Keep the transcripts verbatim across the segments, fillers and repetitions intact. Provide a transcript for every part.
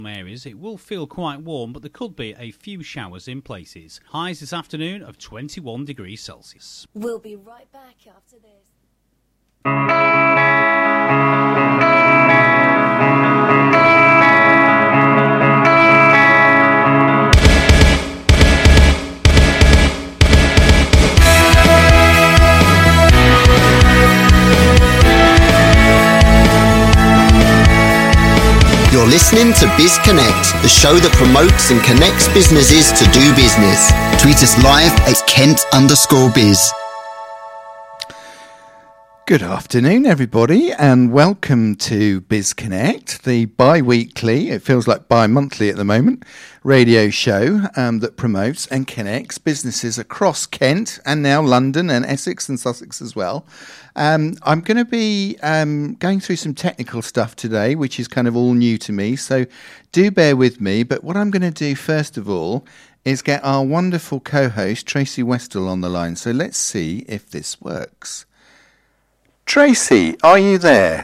areas it will feel quite warm, but there could be a few showers in places. Highs this afternoon of twenty-one degrees Celsius. We'll be right back after this. You're listening to BizConnect, the show that promotes and connects businesses to do business. Tweet us live at Kent underscore biz. Good afternoon, everybody, and welcome to BizConnect, the bi-weekly, it feels like bi-monthly at the moment, radio show um, that promotes and connects businesses across Kent and now London and Essex and Sussex as well. Um, I'm going to be um, going through some technical stuff today, which is kind of all new to me, so do bear with me. But what I'm going to do first of all is get our wonderful co-host, Tracy Westall, on the line. So let's see if this works. Tracy, are you there?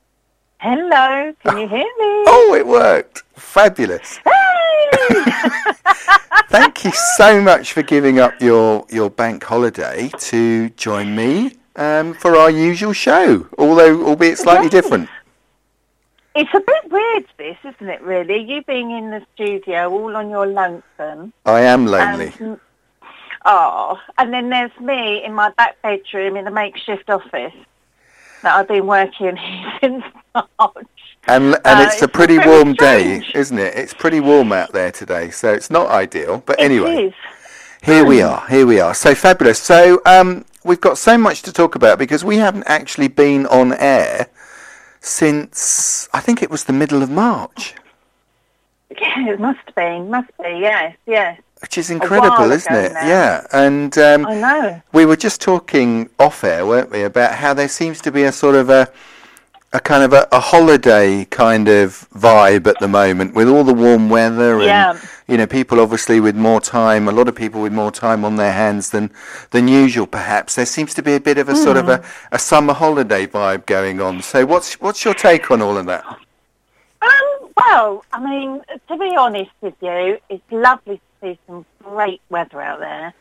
Hello, can you hear me? Oh, it worked. Fabulous. Hey! Thank you so much for giving up your, your bank holiday to join me um, for our usual show, although albeit slightly Yes. different. It's a bit weird, this, isn't it, really? You being in the studio all on your lonesome. I am lonely. And, oh, and then there's me in my back bedroom in a makeshift office that I've been working here since March. And and Uh, it's a it's pretty very warm strange. day, isn't it? It's pretty warm out there today, so it's not ideal. But anyway, It is. here we Hmm. are. Here we are. So fabulous. So um, we've got so much to talk about because we haven't actually been on air since I think it was the middle of March, Yeah, it must be, must be, yes, yes. which is incredible, while isn't ago it? now. Yeah. And um, I know. we were just talking off air, weren't we, about how there seems to be a sort of a a kind of a, a holiday kind of vibe at the moment with all the warm weather and Yeah. you know, people obviously with more time, a lot of people with more time on their hands than than usual perhaps. There seems to be a bit of a sort of a, a summer holiday vibe going on. So what's what's your take on all of that? Um, well, I mean, to be honest with you, it's lovely to see some great weather out there.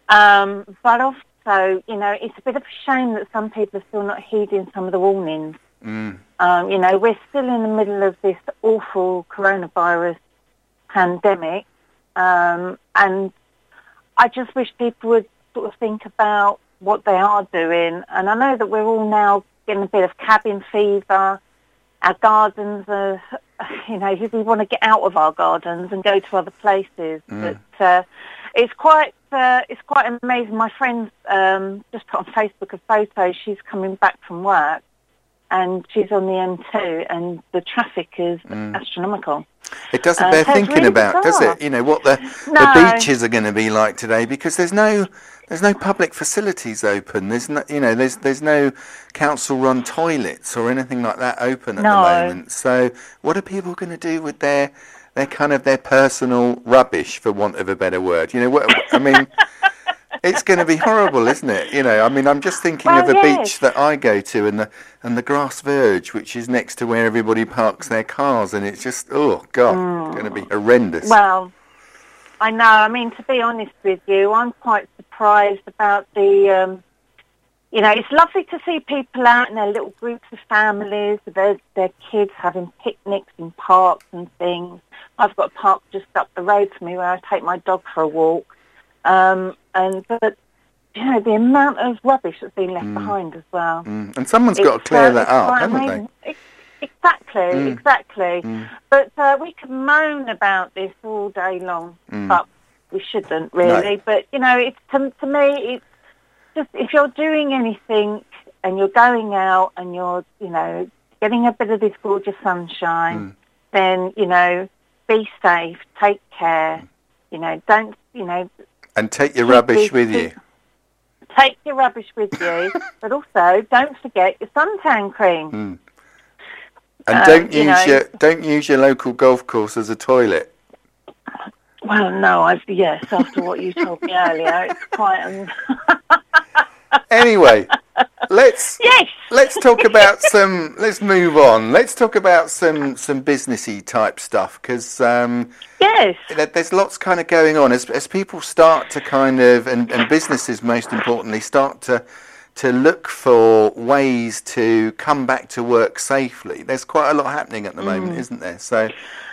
Um, but also, you know, it's a bit of a shame that some people are still not heeding some of the warnings. Mm. Um, you know, we're still in the middle of this awful coronavirus pandemic. Um, and I just wish people would sort of think about what they are doing. And I know that we're all now getting a bit of cabin fever. Our gardens are, you know, we want to get out of our gardens and go to other places. Mm. But uh, it's quite uh, it's quite amazing. My friend um, just put on Facebook a photo. She's coming back from work and she's on the M two and the traffic is Mm. astronomical. It doesn't Uh, bear so it's thinking really about, does bizarre. it? You know, what the, No. the beaches are going to be like today because there's no there's no public facilities open. There's no, you know, there's there's no council-run toilets or anything like that open at No. the moment. So what are people going to do with their their kind of their personal rubbish, for want of a better word? You know, what I mean. It's going to be horrible, isn't it? You know, I mean, I'm just thinking Well, of a yes. beach that I go to, and the and the grass verge, which is next to where everybody parks their cars, and it's just, oh god, it's going to be horrendous. Well, I know. I mean, to be honest with you, I'm quite surprised about the, um, you know, it's lovely to see people out in their little groups of families, with their, their kids having picnics in parks and things. I've got a park just up the road from me where I take my dog for a walk. Um, and but you know the amount of rubbish that's been left behind as well. Mm. And someone's got to It's, clear uh, that it's up, quite haven't amazing. Ex- Exactly, Mm. exactly. Mm. But uh, we could moan about this all day long, Mm. but we shouldn't really. No. But you know, it's to, to me, it's just if you're doing anything and you're going out and you're, you know, getting a bit of this gorgeous sunshine, Mm. then you know, be safe, take care. You know, don't, you know. And take your Keep rubbish these- with you. Take your rubbish with you, but also don't forget your suntan cream. Mm. And Uh, don't you use know- your don't use your local golf course as a toilet. Well, no, I've, yes, after what you told me earlier, it's quite... Um, Anyway, let's Yes. let's talk about some. Let's move on. Let's talk about some some businessy type stuff because um, Yes. there- there's lots kind of going on as as people start to kind of and, and businesses most importantly start to to look for ways to come back to work safely. There's quite a lot happening at the moment, isn't there? So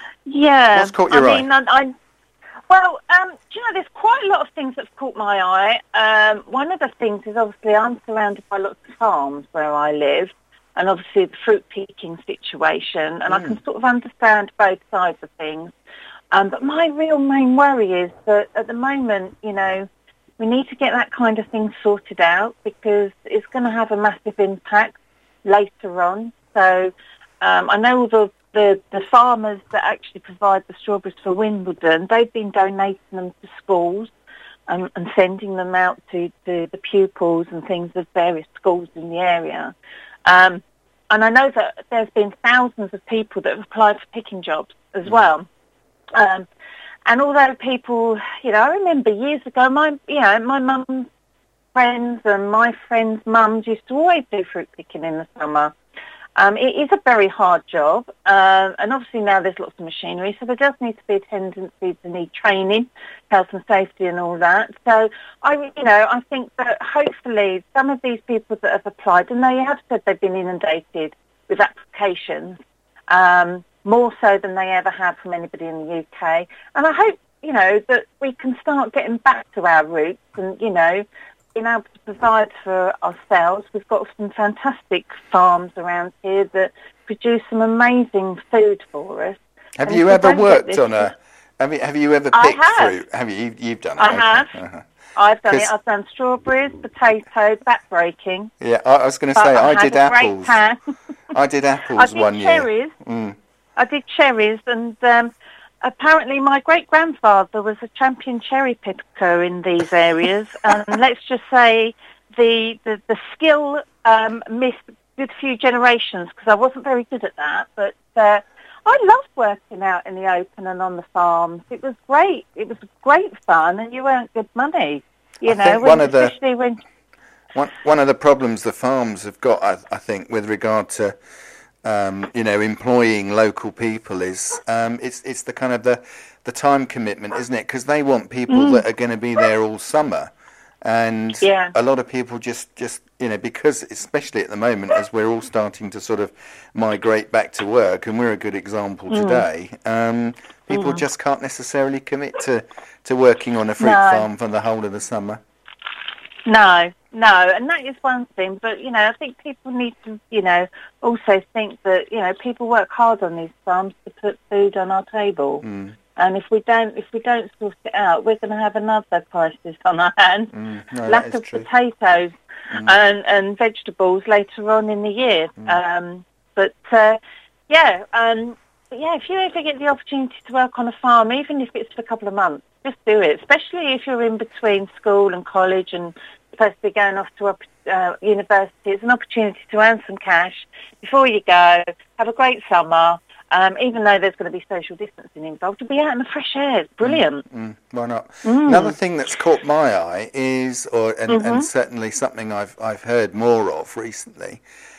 Yeah. What's caught your I eye? mean, I, I, well, um, do you know, there's quite a lot of things that's caught my eye. Um, one of the things is obviously I'm surrounded by lots of farms where I live, and obviously the fruit picking situation, and I can sort of understand both sides of things. Um, but my real main worry is that at the moment, you know, we need to get that kind of thing sorted out because it's going to have a massive impact later on. So um, I know all the The, the farmers that actually provide the strawberries for Wimbledon, they've been donating them to schools and, and sending them out to, to the pupils and things of various schools in the area. Um, and I know that there's been thousands of people that have applied for picking jobs as well. Um, and although people, you know, I remember years ago, my, you know, my mum's friends and my friends' mums used to always do fruit picking in the summer. Um, it is a very hard job, uh, and obviously now there's lots of machinery, so there does need to be a tendency to need training, health and safety and all that. So, I, you know, I think that hopefully some of these people that have applied, and they have said they've been inundated with applications, um, more so than they ever have from anybody in the U K. And I hope, you know, that we can start getting back to our roots and, you know, being able to provide for ourselves. We've got some fantastic farms around here that produce some amazing food for us. have And you if we ever don't get worked this- on a? Have you have you ever I picked have. fruit? Have you? You've, you've done it. I okay. have. Uh-huh. I've done it. 'Cause- I've done strawberries, potatoes, back-breaking. Yeah, I, I was going to But say I, had did a great apples. pan. I did apples I did one year. cherries. Mm. I did cherries, and um, apparently my great-grandfather was a champion cherry picker in these areas. And let's just say the the, the skill um, missed a good few generations because I wasn't very good at that. But uh, I loved working out in the open and on the farms. It was great. It was great fun, and you earned good money. You I know, think when, one of the- especially when. One one of the problems the farms have got, I, I think, with regard to um, you know employing local people is um, it's it's the kind of the the time commitment, isn't it? Because they want people that are going to be there all summer. And Yeah. a lot of people just, just, you know, because especially at the moment as we're all starting to sort of migrate back to work, and we're a good example today, um, people just can't necessarily commit to, to working on a fruit No. farm for the whole of the summer. No, no, and that is one thing. But, you know, I think people need to, you know, also think that, you know, people work hard on these farms to put food on our table. Mm. And if we don't, if we don't sort it out, we're going to have another crisis on our hands. Mm. No, that Lack is of true. potatoes and, and vegetables later on in the year. Um, but uh, yeah, um, but yeah, if you ever get the opportunity to work on a farm, even if it's for a couple of months, just do it. Especially if you're in between school and college and supposed to be going off to a uh, university. It's an opportunity to earn some cash before you go. Have a great summer. Um, even though there's going to be social distancing involved, to be out in the fresh air. It's brilliant. Mm, why not? Another thing that's caught my eye is, or and, and certainly something I've I've heard more of recently,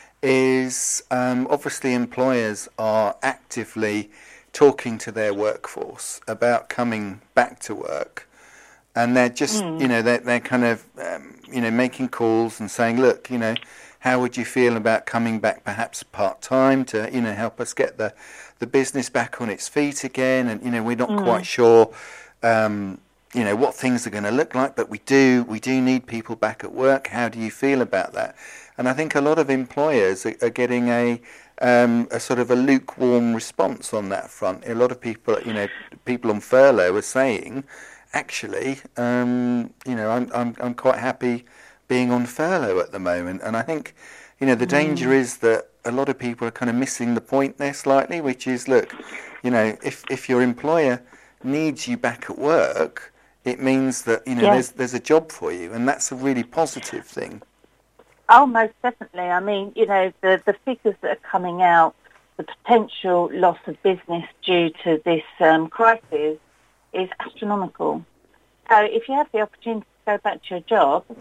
is um, obviously employers are actively talking to their workforce about coming back to work, and they're just you know they're they're kind of um, you know making calls and saying, look, you know, how would you feel about coming back perhaps part time to you know help us get the the business back on its feet again, and you know we're not quite sure. Um, you know what things are going to look like, but we do we do need people back at work. How do you feel about that? And I think a lot of employers are, are getting a um, a sort of a lukewarm response on that front. A lot of people, you know, people on furlough are saying, actually, um, you know, I'm I'm I'm quite happy being on furlough at the moment. And I think, you know, the mm. danger is that a lot of people are kind of missing the point there slightly, which is, look, you know, if if your employer needs you back at work, it means that, you know, yeah. there's there's a job for you, and that's a really positive thing. Oh, most definitely. I mean, you know, the, the figures that are coming out, the potential loss of business due to this um, crisis is astronomical. So if you have the opportunity to go back to your job,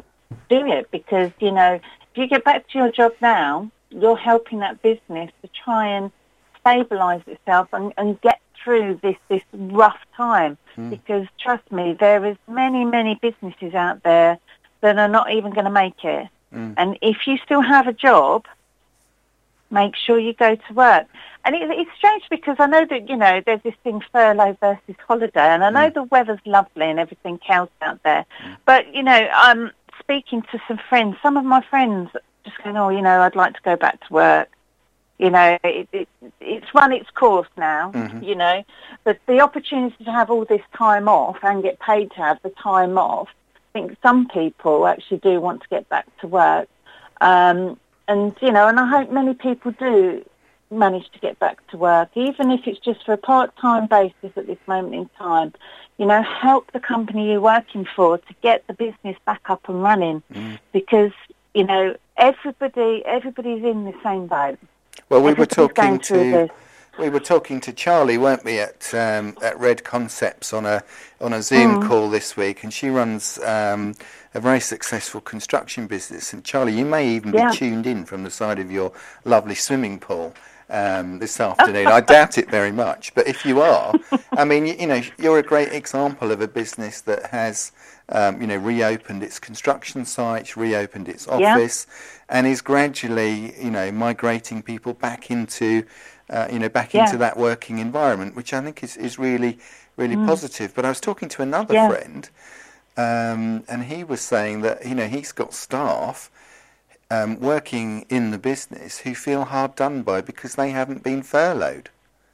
do it, because, you know, if you get back to your job now, you're helping that business to try and stabilise itself and, and get through this, this rough time. Mm. Because, trust me, there is many, many businesses out there that are not even going to make it. Mm. And if you still have a job, make sure you go to work. And it, it's strange because I know that, you know, there's this thing, furlough versus holiday, and I know mm. the weather's lovely and everything else out there. Mm. But, you know, I'm speaking to some friends, some of my friends just going, oh, you know, I'd like to go back to work. You know, it, it, it's run its course now, mm-hmm. you know. But the opportunity to have all this time off and get paid to have the time off, I think some people actually do want to get back to work. Um, and, you know, and I hope many people do manage to get back to work, even if it's just for a part-time basis at this moment in time. You know, help the company you're working for to get the business back up and running mm. because, you know, everybody, everybody's in the same boat. Well, we were talking to we were talking to Charlie, weren't we, at um, at Red Concepts on a on a Zoom mm. call this week, and she runs um, a very successful construction business. And Charlie, you may even yeah. be tuned in from the side of your lovely swimming pool um, this afternoon. I doubt it very much, but if you are, I mean, you, you know, you're a great example of a business that has. Um, you know, reopened its construction sites, reopened its office, yeah. and is gradually, you know, migrating people back into, uh, you know, back yeah. into that working environment, which I think is, is really, really mm. positive. But I was talking to another yeah. friend, um, and he was saying that, you know, he's got staff um, working in the business who feel hard done by because they haven't been furloughed.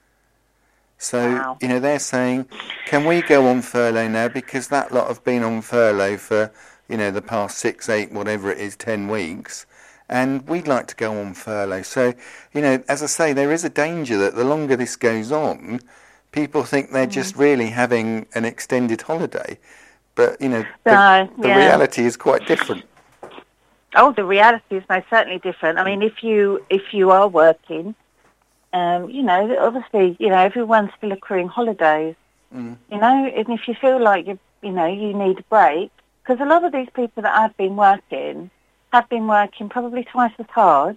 So, wow. you know, they're saying, can we go on furlough now because that lot have been on furlough for, you know, the past six, eight, whatever it is, ten weeks, and we'd like to go on furlough. So, you know, as I say, there is a danger that the longer this goes on, people think they're mm. just really having an extended holiday. But, you know, the, uh, the yeah. reality is quite different. Oh, the reality is most certainly different. I mean, if you if you are working... Um, you know, obviously, you know, everyone's still accruing holidays, mm. you know, and if you feel like, you you know, you need a break, because a lot of these people that have been working have been working probably twice as hard.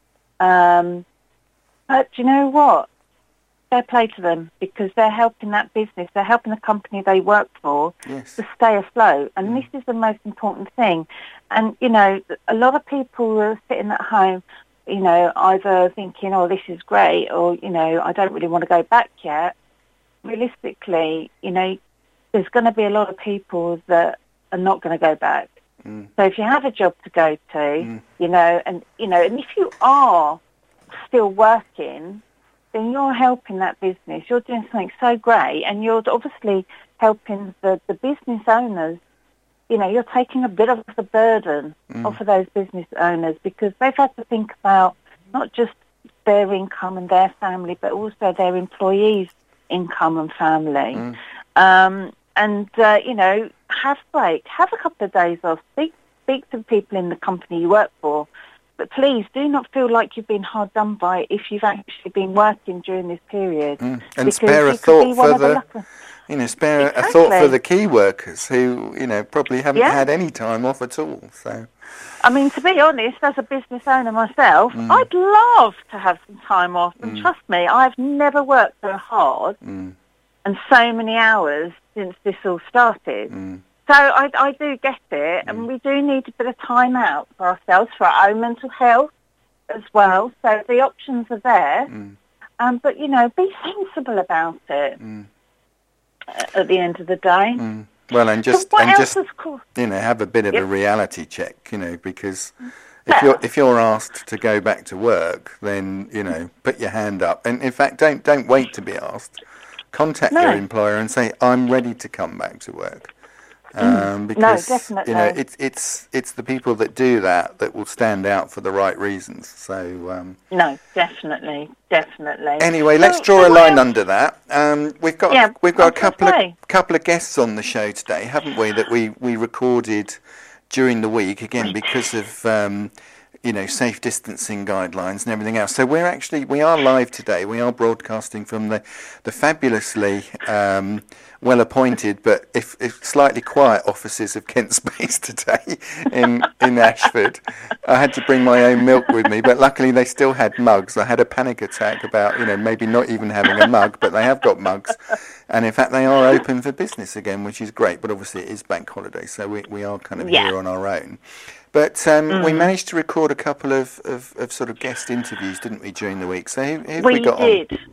Um, but do you know what? Fair play to them, because they're helping that business, they're helping the company they work for yes. to stay afloat. And mm. this is the most important thing. And, you know, a lot of people are sitting at home, you know, either thinking, oh, this is great, or, you know, I don't really want to go back yet. Realistically, you know, there's going to be a lot of people that are not going to go back. Mm. So if you have a job to go to, mm. you know, and, you know, and if you are still working, then you're helping that business. You're doing something so great, and you're obviously helping the, the business owners. You know, you're taking a bit of the burden mm. off of those business owners, because they've had to think about not just their income and their family, but also their employees' income and family. Mm. Um, and, uh, you know, have break, have a couple of days off, speak, speak to the people in the company you work for. But please do not feel like you've been hard done by if you've actually been working during this period. Mm. And spare a thought for the... the You know, spare exactly. a thought for the key workers who, you know, probably haven't yeah. had any time off at all. So, I mean, to be honest, as a business owner myself, mm. I'd love to have some time off. And mm. trust me, I've never worked so hard mm. and so many hours since this all started. Mm. So I, I do get it, mm. and we do need a bit of time out for ourselves, for our own mental health as well. So the options are there. Mm. Um, but, you know, be sensible about it. Mm. At the end of the day. Mm. Well, and just so and just cool? you know, have a bit of yep. a reality check, you know, because if you're if you're asked to go back to work, then, you know, put your hand up, and in fact, don't don't wait to be asked. Contact no. your employer and say, I'm ready to come back to work. Um, because no, definitely. you know, it's it's it's the people that do that that will stand out for the right reasons. So um, no, definitely, definitely. Anyway, so, let's draw so a line else? under that. Um, we've got yeah, we've got a couple of couple of guests on the show today, haven't we? That we, we recorded during the week again because of um, you know, safe distancing guidelines and everything else. So we're actually, we are live today. We are broadcasting from the, the fabulously um, well-appointed, but if, if slightly quiet offices of Kent Space today in, in Ashford. I had to bring my own milk with me, but luckily they still had mugs. I had a panic attack about, you know, maybe not even having a mug, but they have got mugs. And in fact, they are open for business again, which is great. But obviously it is bank holiday, so we, we are kind of Yeah. here on our own. But um, Mm. we managed to record a couple of, of, of sort of guest interviews, didn't we, during the week? So who, who have we, We got did. on?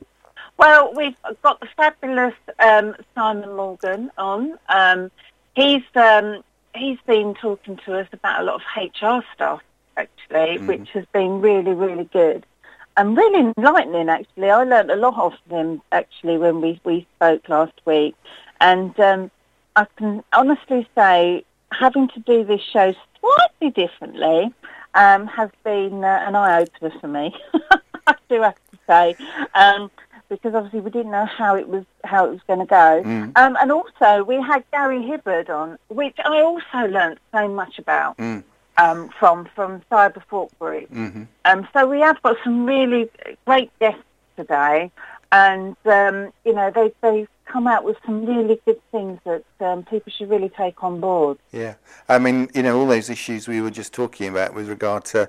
Well, we've got the fabulous um, Simon Morgan on. Um, he's um, he's been talking to us about a lot of H R stuff, actually, Mm. which has been really, really good. And really enlightening, actually. I learnt a lot off him, actually, when we, we spoke last week. And um, I can honestly say, having to do this show slightly differently um, has been uh, an eye-opener for me, I do have to say, um, because obviously we didn't know how it was how it was going to go. Mm. Um, and also, we had Gary Hibbard on, which I also learnt so much about. Mm. Um, from from Cyber Thought Group. Mm-hmm. Um, so we have got some really great guests today, and um, you know they they've come out with some really good things that um, people should really take on board. Yeah, I mean, you know, all those issues we were just talking about with regard to,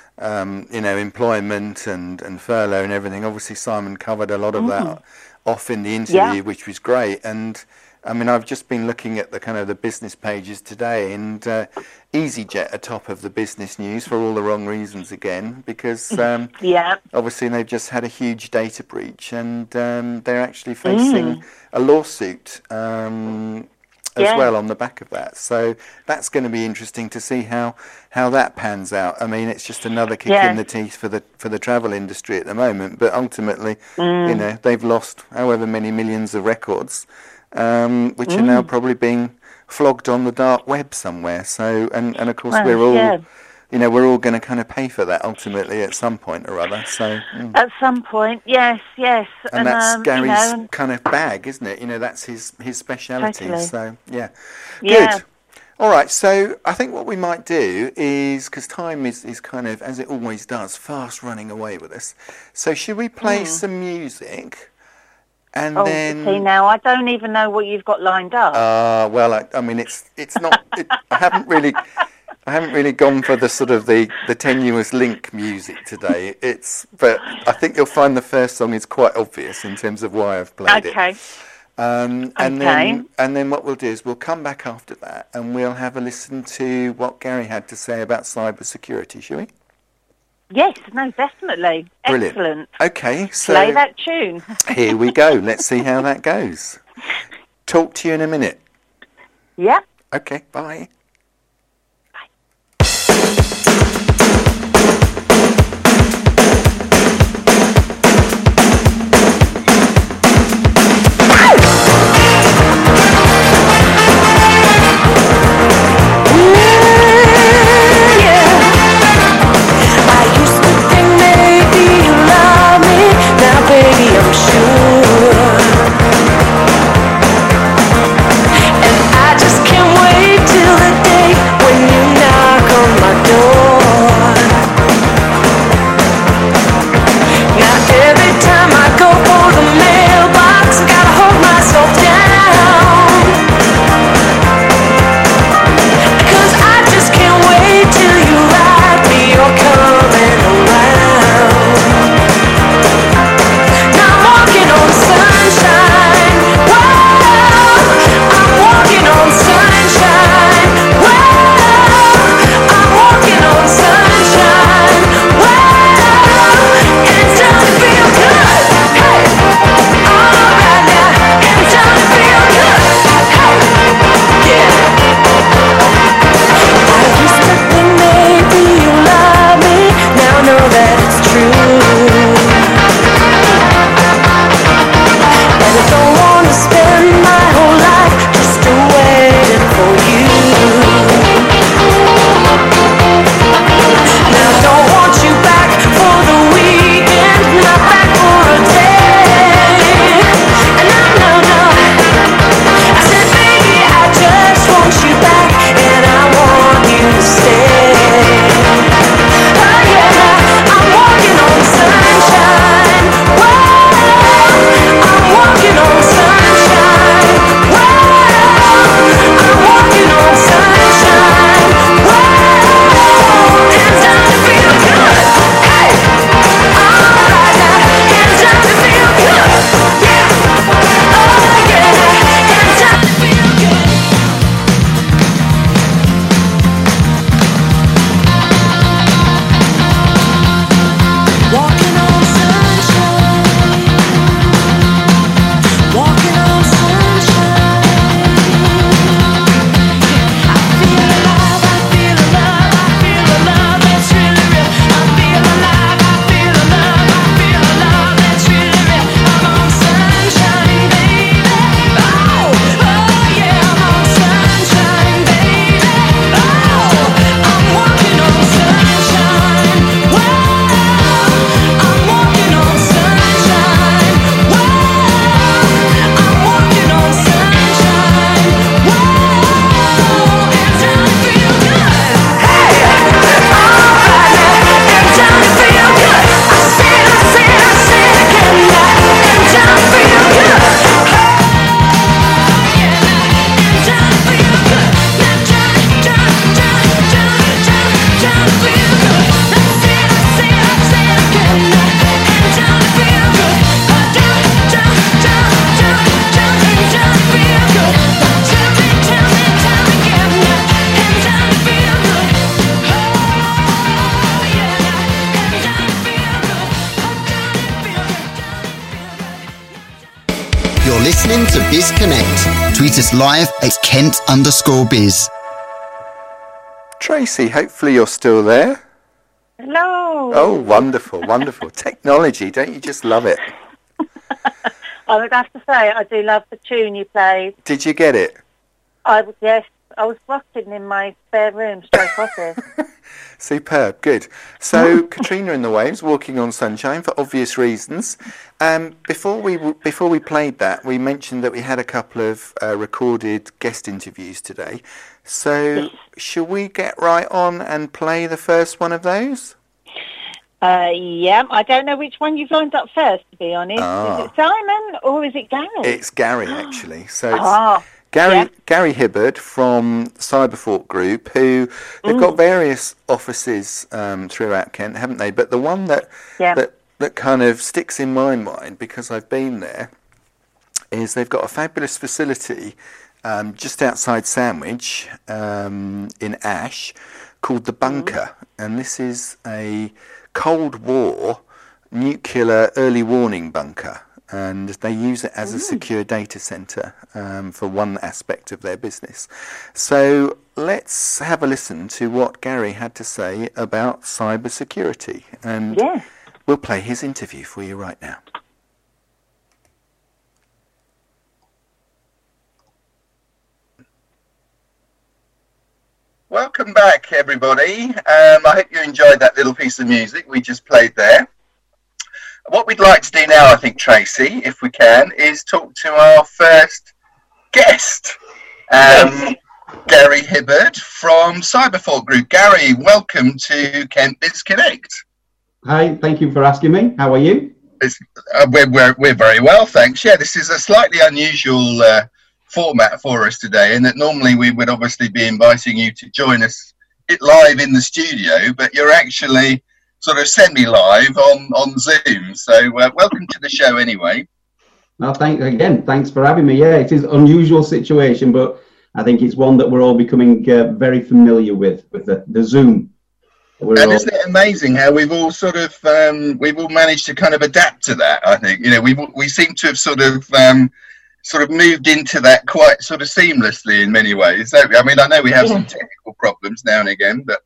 um, you know, employment and, and furlough and everything. Obviously, Simon covered a lot of Mm-hmm. that off in the interview, Yeah. which was great. And I mean, I've just been looking at the kind of the business pages today, and uh, EasyJet are top of the business news for all the wrong reasons again, because um, Yeah. obviously they've just had a huge data breach, and um, they're actually facing Mm. a lawsuit um, as Yeah. well on the back of that. So that's going to be interesting to see how how that pans out. I mean, it's just another kick Yeah. in the teeth for the for the travel industry at the moment, but ultimately, Mm. you know, they've lost however many millions of records, um, which are now Mm. probably being flogged on the dark web somewhere. So, and, and of course, Well, we're all, yeah. you know, we're all going to kind of pay for that ultimately at some point or other. So, mm. At some point, yes, yes. and that's um, Gary's you know, and- kind of bag, isn't it? You know, that's his his speciality. Totally. So, yeah, Yeah. good. All right, so I think what we might do is, because time is, is kind of, as it always does, fast running away with us. So should we play Mm. some music? And Oh, then, see now, I don't even know what you've got lined up. uh, well, I, I mean, it's it's not. It, I haven't really, I haven't really gone for the sort of the, the tenuous link music today. It's, but I think you'll find the first song is quite obvious in terms of why I've played it. okay. Um, and Okay. then and then what we'll do is we'll come back after that and we'll have a listen to what Gary had to say about cyber security, shall we? Yes, no, definitely. Brilliant. Excellent. Okay, so Play that tune. here we go. Let's see how that goes. Talk to you in a minute. Yeah. Okay, bye. I used to think maybe you love me. Now, baby, I'm sure. And I just can't wait till the listening to Biz Connect. Tweet us live at Kent underscore biz. Tracy, hopefully you're still there. Hello. Oh, wonderful, wonderful. Technology, don't you just love it? I would have to say, I do love the tune you played. Did you get it? I was, yes, I was rocking in my spare room, stroke office. Superb, good. So, Katrina and the Waves, Walking on Sunshine, for obvious reasons. Um, before we before we played that, we mentioned that we had a couple of uh, recorded guest interviews today. So, Yes. shall we get right on and play the first one of those? Uh, yeah, I don't know which one you've lined up first, to be honest. Ah. Is it Simon or is it Gary? It's Gary, actually. So it's Ah, Gary yeah. Gary Hibbard from Cyberthought Group, who they've Mm. got various offices um, throughout Kent, haven't they? But the one that Yeah. that that kind of sticks in my mind, because I've been there, is they've got a fabulous facility um, just outside Sandwich um, in Ash called the Bunker, and this is a Cold War nuclear early warning bunker, and they use it as a secure data center um, for one aspect of their business. So let's have a listen to what Gary had to say about cyber security, and Yeah. we'll play his interview for you right now. Welcome back, everybody. Um, I hope you enjoyed that little piece of music we just played there. What we'd like to do now, I think, Tracy, if we can, is talk to our first guest, um, Gary Hibbard from Cyberthought Group. Gary, welcome to Kent Biz Connect. Hi, thank you for asking me. How are you? It's, uh, we're, we're, we're very well, thanks. Yeah, this is a slightly unusual uh, format for us today, and that normally we would obviously be inviting you to join us it live in the studio, but you're actually sort of semi-live on, on Zoom. So uh, welcome to the show anyway. Well, thank again. Thanks for having me. Yeah, it is an unusual situation, but I think it's one that we're all becoming uh, very familiar with, with the, the Zoom. We're And all, isn't it amazing how we've all sort of um, we've all managed to kind of adapt to that? I think, you know, we we seem to have sort of um, sort of moved into that quite sort of seamlessly in many ways. So, I mean, I know we have some technical problems now and again, but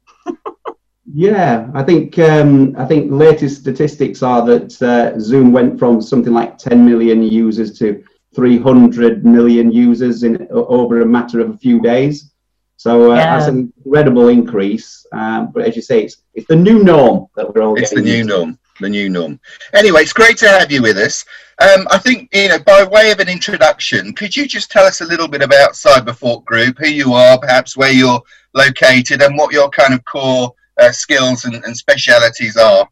yeah, I think um, I think latest statistics are that uh, Zoom went from something like ten million users to three hundred million users in over a matter of a few days. So uh, Yeah. that's an incredible increase. Um, but as you say, it's it's the new norm that we're all it's the getting new used to. norm. The new norm. Anyway, it's great to have you with us. Um, I think, you know, by way of an introduction, could you just tell us a little bit about Cyberthought Group, who you are, perhaps where you're located, and what your kind of core uh, skills and, and specialities are?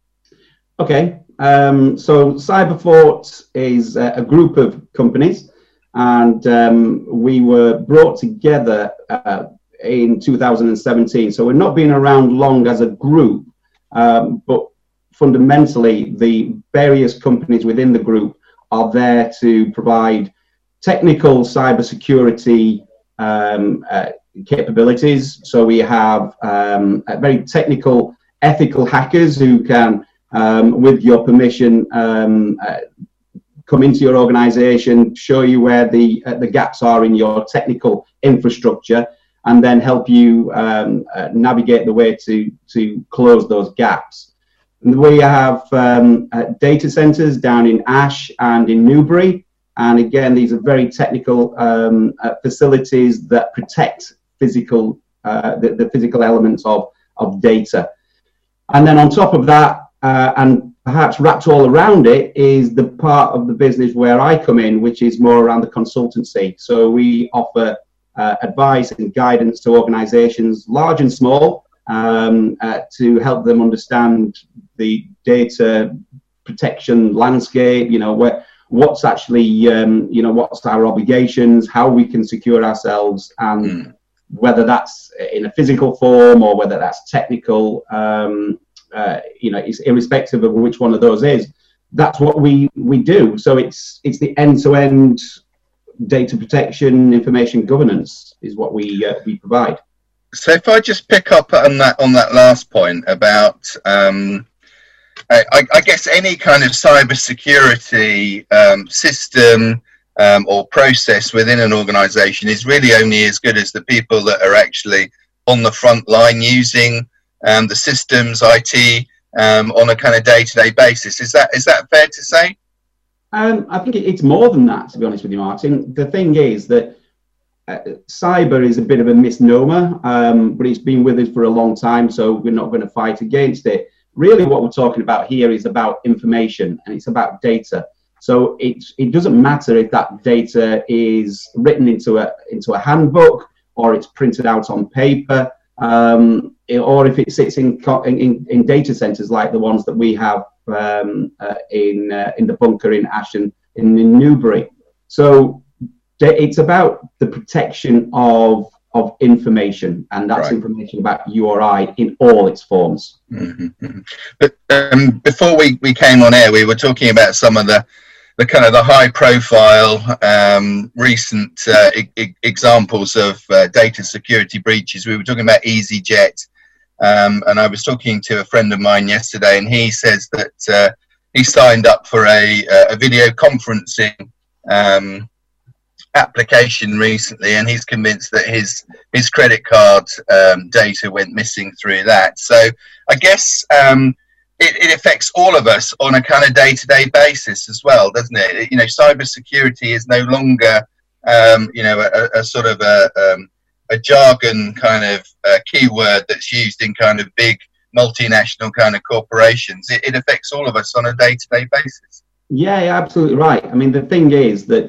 Okay, um, so Cyberthought is a, a group of companies, and um, we were brought together uh, in two thousand seventeen. So we're not been around long as a group, um, but fundamentally the various companies within the group are there to provide technical cybersecurity um, uh, capabilities. So we have um, a very technical, ethical hackers who can, um, with your permission, um, uh, come into your organization, show you where the uh, the gaps are in your technical infrastructure, and then help you um, uh, navigate the way to to close those gaps. And we have um, uh, data centers down in Ash and in Newbury, and again, these are very technical um, uh, facilities that protect physical uh, the, the physical elements of of data. And then on top of that, uh, and perhaps wrapped all around it, is the part of the business where I come in, which is more around the consultancy. So we offer uh, advice and guidance to organizations, large and small, um, uh, to help them understand the data protection landscape, you know, where, what's actually, um, you know, what's our obligations, how we can secure ourselves, and mm. whether that's in a physical form or whether that's technical, um, uh, you know, it's irrespective of which one of those is, that's what we, we do. So it's, it's the end-to-end data protection, information governance is what we, uh, we provide. So if I just pick up on that, on that last point about, um, I, I guess any kind of cybersecurity um, system, um, or process within an organization is really only as good as the people that are actually on the front line using um, the systems, I T, um, on a kind of day-to-day basis. Is that is that fair to say? Um, I think it's more than that, to be honest with you, Martin. The thing is that uh, cyber is a bit of a misnomer, um, but it's been with us for a long time, so we're not going to fight against it. Really, what we're talking about here is about information, and it's about data. So it it doesn't matter if that data is written into a into a handbook, or it's printed out on paper, um, or if it sits in in, in data centers like the ones that we have um, uh, in uh, in the bunker in Ashton in, in Newbury. So it's about the protection of of information, and that's right. Information about you or I in all its forms. Mm-hmm. But um, before we, we came on air, we were talking about some of the the kind of the high profile um, recent uh, e- examples of uh, data security breaches. We were talking about EasyJet, um, and I was talking to a friend of mine yesterday, and he says that uh, he signed up for a, a video conferencing um, application recently, and he's convinced that his his credit card um, data went missing through that. So I guess um, It, it affects all of us on a kind of day-to-day basis as well, doesn't it? You know, cybersecurity is no longer, um, you know, a, a sort of a, um, a jargon kind of uh, keyword that's used in kind of big multinational kind of corporations. It, it affects all of us on a day-to-day basis. Yeah, yeah, absolutely right. I mean, the thing is that,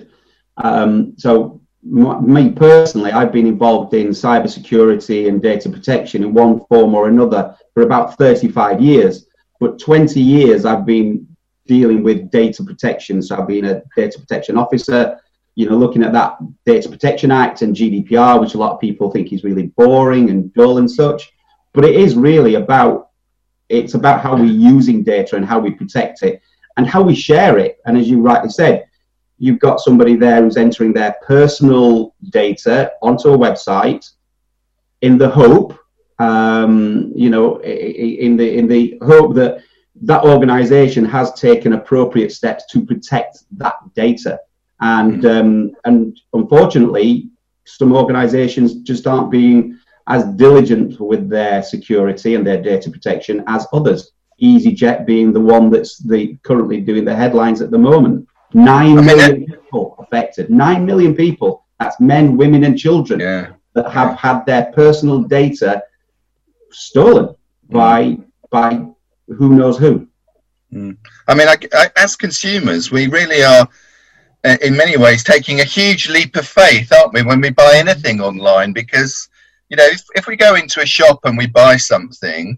um, so m- me personally, I've been involved in cybersecurity and data protection in one form or another for about thirty-five years. But twenty years I've been dealing with data protection. So I've been a data protection officer, you know, looking at that Data Protection Act and G D P R, which a lot of people think is really boring and dull and such. But it is really about, it's about how we're using data and how we protect it and how we share it. And as you rightly said, you've got somebody there who's entering their personal data onto a website in the hope, Um, you know, in the in the hope that that organisation has taken appropriate steps to protect that data, and um, and unfortunately, some organisations just aren't being as diligent with their security and their data protection as others. EasyJet being the one that's the currently doing the headlines at the moment. Nine I mean, million people affected. Nine million people. That's men, women, and children yeah. that have had their personal data stolen by by who knows who. Mm. I mean, I, I, as consumers, we really are, uh, in many ways, taking a huge leap of faith, aren't we, when we buy anything online? Because, you know, if, if we go into a shop and we buy something,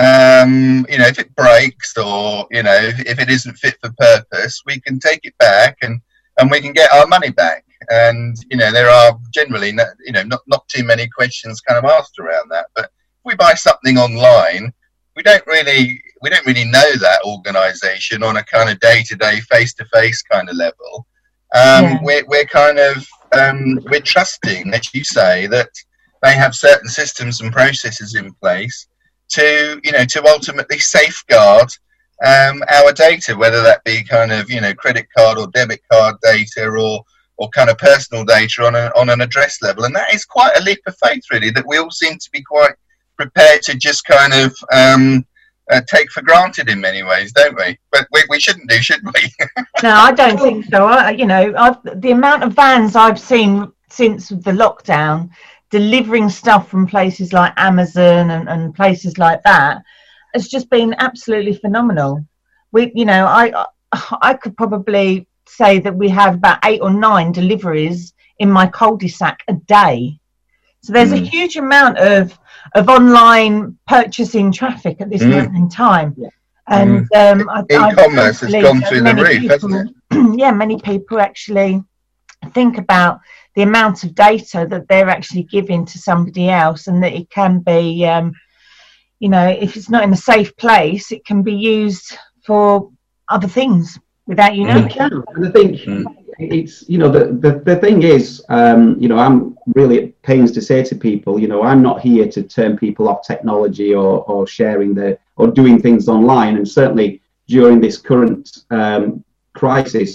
um, you know, if it breaks or, you know, if, if it isn't fit for purpose, we can take it back and, and we can get our money back. And, you know, there are generally, no, you know, not, not too many questions kind of asked around that. But we buy something online, we don't really we don't really know that organisation on a kind of day-to-day, face-to-face kind of level. Um, yeah. We're we're kind of um, we're trusting, as you say, that they have certain systems and processes in place to you know to ultimately safeguard um, our data, whether that be kind of you know credit card or debit card data or or kind of personal data on a, on an address level, and that is quite a leap of faith, really, that we all seem to be quite prepared to just kind of um, uh, take for granted in many ways, don't we? But we, we shouldn't do, should we? No, I don't think so. I, you know, I've, the amount of vans I've seen since the lockdown delivering stuff from places like Amazon and, and places like that has just been absolutely phenomenal. We, you know, I I could probably say that we have about eight or nine deliveries in my cul-de-sac a day. So there's mm. a huge amount of of online purchasing traffic at this mm. moment in time. Yeah. And mm. um, I, e-commerce has gone through the roof, people, hasn't it? Yeah, many people actually think about the amount of data that they're actually giving to somebody else, and that it can be, um, you know, if it's not in a safe place, it can be used for other things without you knowing. It can. And I think mm. it's, you know, the, the, the thing is, um, you know, I'm really at pains to say to people, you know, I'm not here to turn people off technology or, or sharing the, or doing things online. And certainly during this current um, crisis,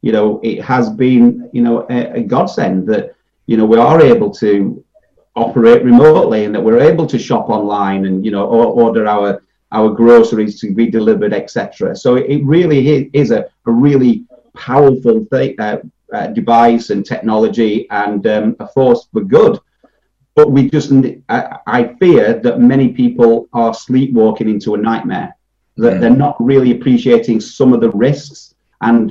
you know, it has been, you know, a, a godsend that, you know, we are able to operate remotely and that we're able to shop online and, you know, or, order our our groceries to be delivered, et cetera. So it, it really is a, a really powerful thing, uh, uh, device and technology, and um, a force for good. But we just, I, I fear that many people are sleepwalking into a nightmare, that they're not really appreciating some of the risks. And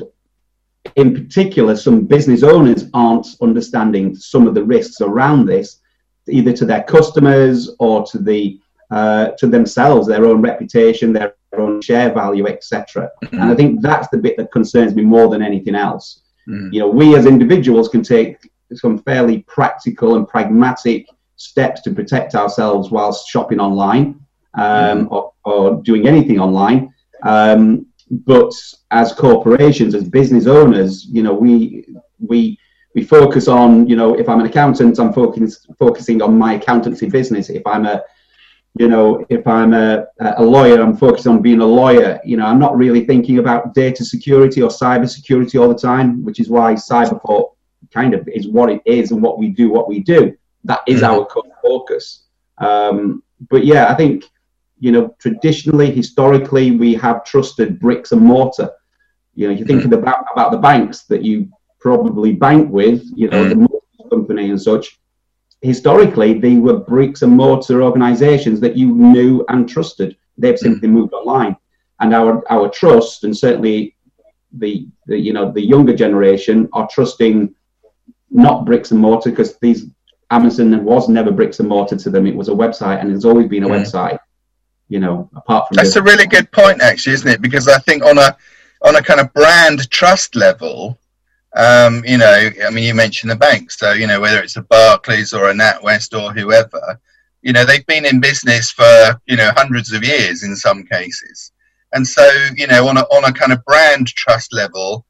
in particular, some business owners aren't understanding some of the risks around this, either to their customers or to the uh, to themselves, their own reputation, their own share value, et cetera. Mm-hmm. And I think that's the bit that concerns me more than anything else. Mm-hmm. You know, we as individuals can take some fairly practical and pragmatic steps to protect ourselves whilst shopping online, um, mm-hmm. or, or doing anything online. Um, but as corporations, as business owners, you know, we we we focus on, you know, if I'm an accountant, I'm focusing focusing on my accountancy business. If I'm a, you know, if I'm a, a lawyer, I'm focused on being a lawyer. You know, I'm not really thinking about data security or cyber security all the time, which is why Cyberport kind of is what it is and what we do, what we do. That is mm-hmm. our core focus. Um, but yeah, I think, you know, traditionally, historically, we have trusted bricks and mortar. You know, you think mm-hmm. about, about the banks that you probably bank with, you know, mm-hmm. the mortgage company and such. Historically, they were bricks and mortar organizations that you knew and trusted. They've simply mm-hmm. moved online. And our, our trust, and certainly the, the, you know, the younger generation are trusting not bricks and mortar, because these Amazon was never bricks and mortar to them. It was a website, and it's always been a mm-hmm. website. You know, apart from that's a really good point, actually, isn't it? Because I think on a on a kind of brand trust level, um, you know, I mean, you mentioned the banks, so you know, whether it's a Barclays or a NatWest or whoever, you know, they've been in business for you know hundreds of years in some cases, and so you know, on a on a kind of brand trust level,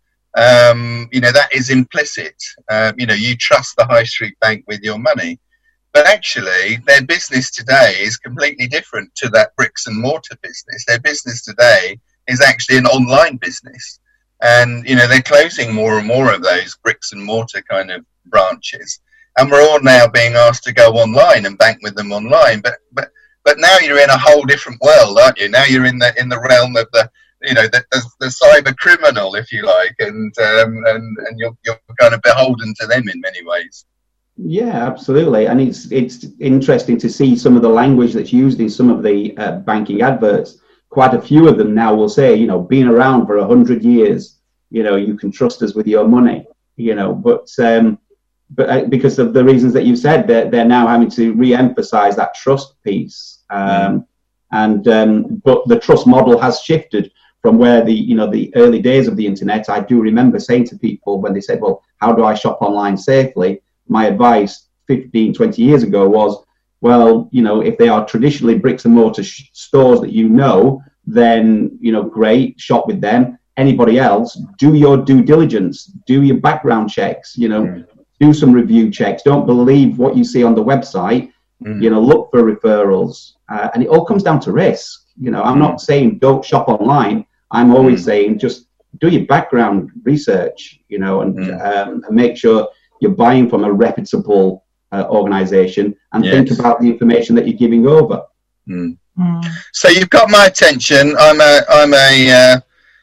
um, you know, that is implicit. Uh, you know, you trust the high street bank with your money. But actually, their business today is completely different to that bricks and mortar business. Their business today is actually an online business. And, you know, they're closing more and more of those bricks and mortar kind of branches. And we're all now being asked to go online and bank with them online. But but but now you're in a whole different world, aren't you? Now you're in the in the realm of the, you know, the, the, the cyber criminal, if you like. And, um, and, and you're, you're kind of beholden to them in many ways. Yeah, absolutely, and it's it's interesting to see some of the language that's used in some of the uh, banking adverts. Quite a few of them now will say, you know, been around for a hundred years, you know, you can trust us with your money, you know. But um, but uh, because of the reasons that you said, they're they're now having to re-emphasize that trust piece, um, mm. and um, but the trust model has shifted from where the you know the early days of the internet. I do remember saying to people when they said, well, how do I shop online safely? My advice fifteen, twenty years ago was, well, you know, if they are traditionally bricks and mortar sh- stores that you know, then, you know, great, shop with them. Anybody else, do your due diligence, do your background checks, you know, mm. do some review checks. Don't believe what you see on the website, mm. you know, look for referrals. Uh, and it all comes down to risk. You know, I'm mm. not saying don't shop online. I'm always mm. saying just do your background research, you know, and, mm. um, and make sure you're buying from a reputable uh, organization, and yes. think about the information that you're giving over. Mm. Mm. So you've got my attention. I'm a I'm a uh,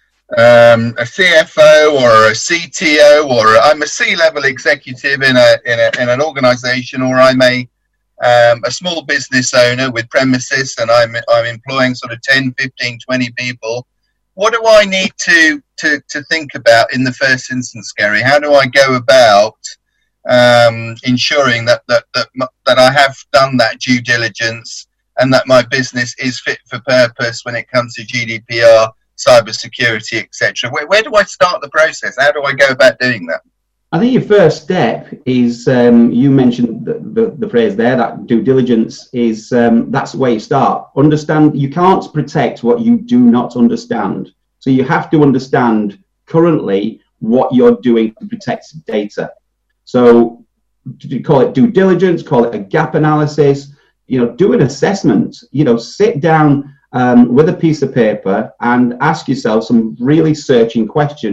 um, a C F O or a C T O, or I'm a C-level executive in a in a in an organization, or I'm a um, a small business owner with premises, and I'm I'm employing sort of ten, fifteen, twenty people. What do I need to to to think about in the first instance, Gary? How do I go about um ensuring that that that that I have done that due diligence and that my business is fit for purpose when it comes to G D P R, cyber security, et cetera? Where, where do I start the process? How do I go about doing that? I think your first step is, um, you mentioned the, the, the phrase there, that due diligence is, um, that's where you start. Understand, you can't protect what you do not understand. So you have to understand currently what you're doing to protect data. So call it due diligence, call it a gap analysis, you know, do an assessment, you know, sit down um, with a piece of paper and ask yourself some really searching questions.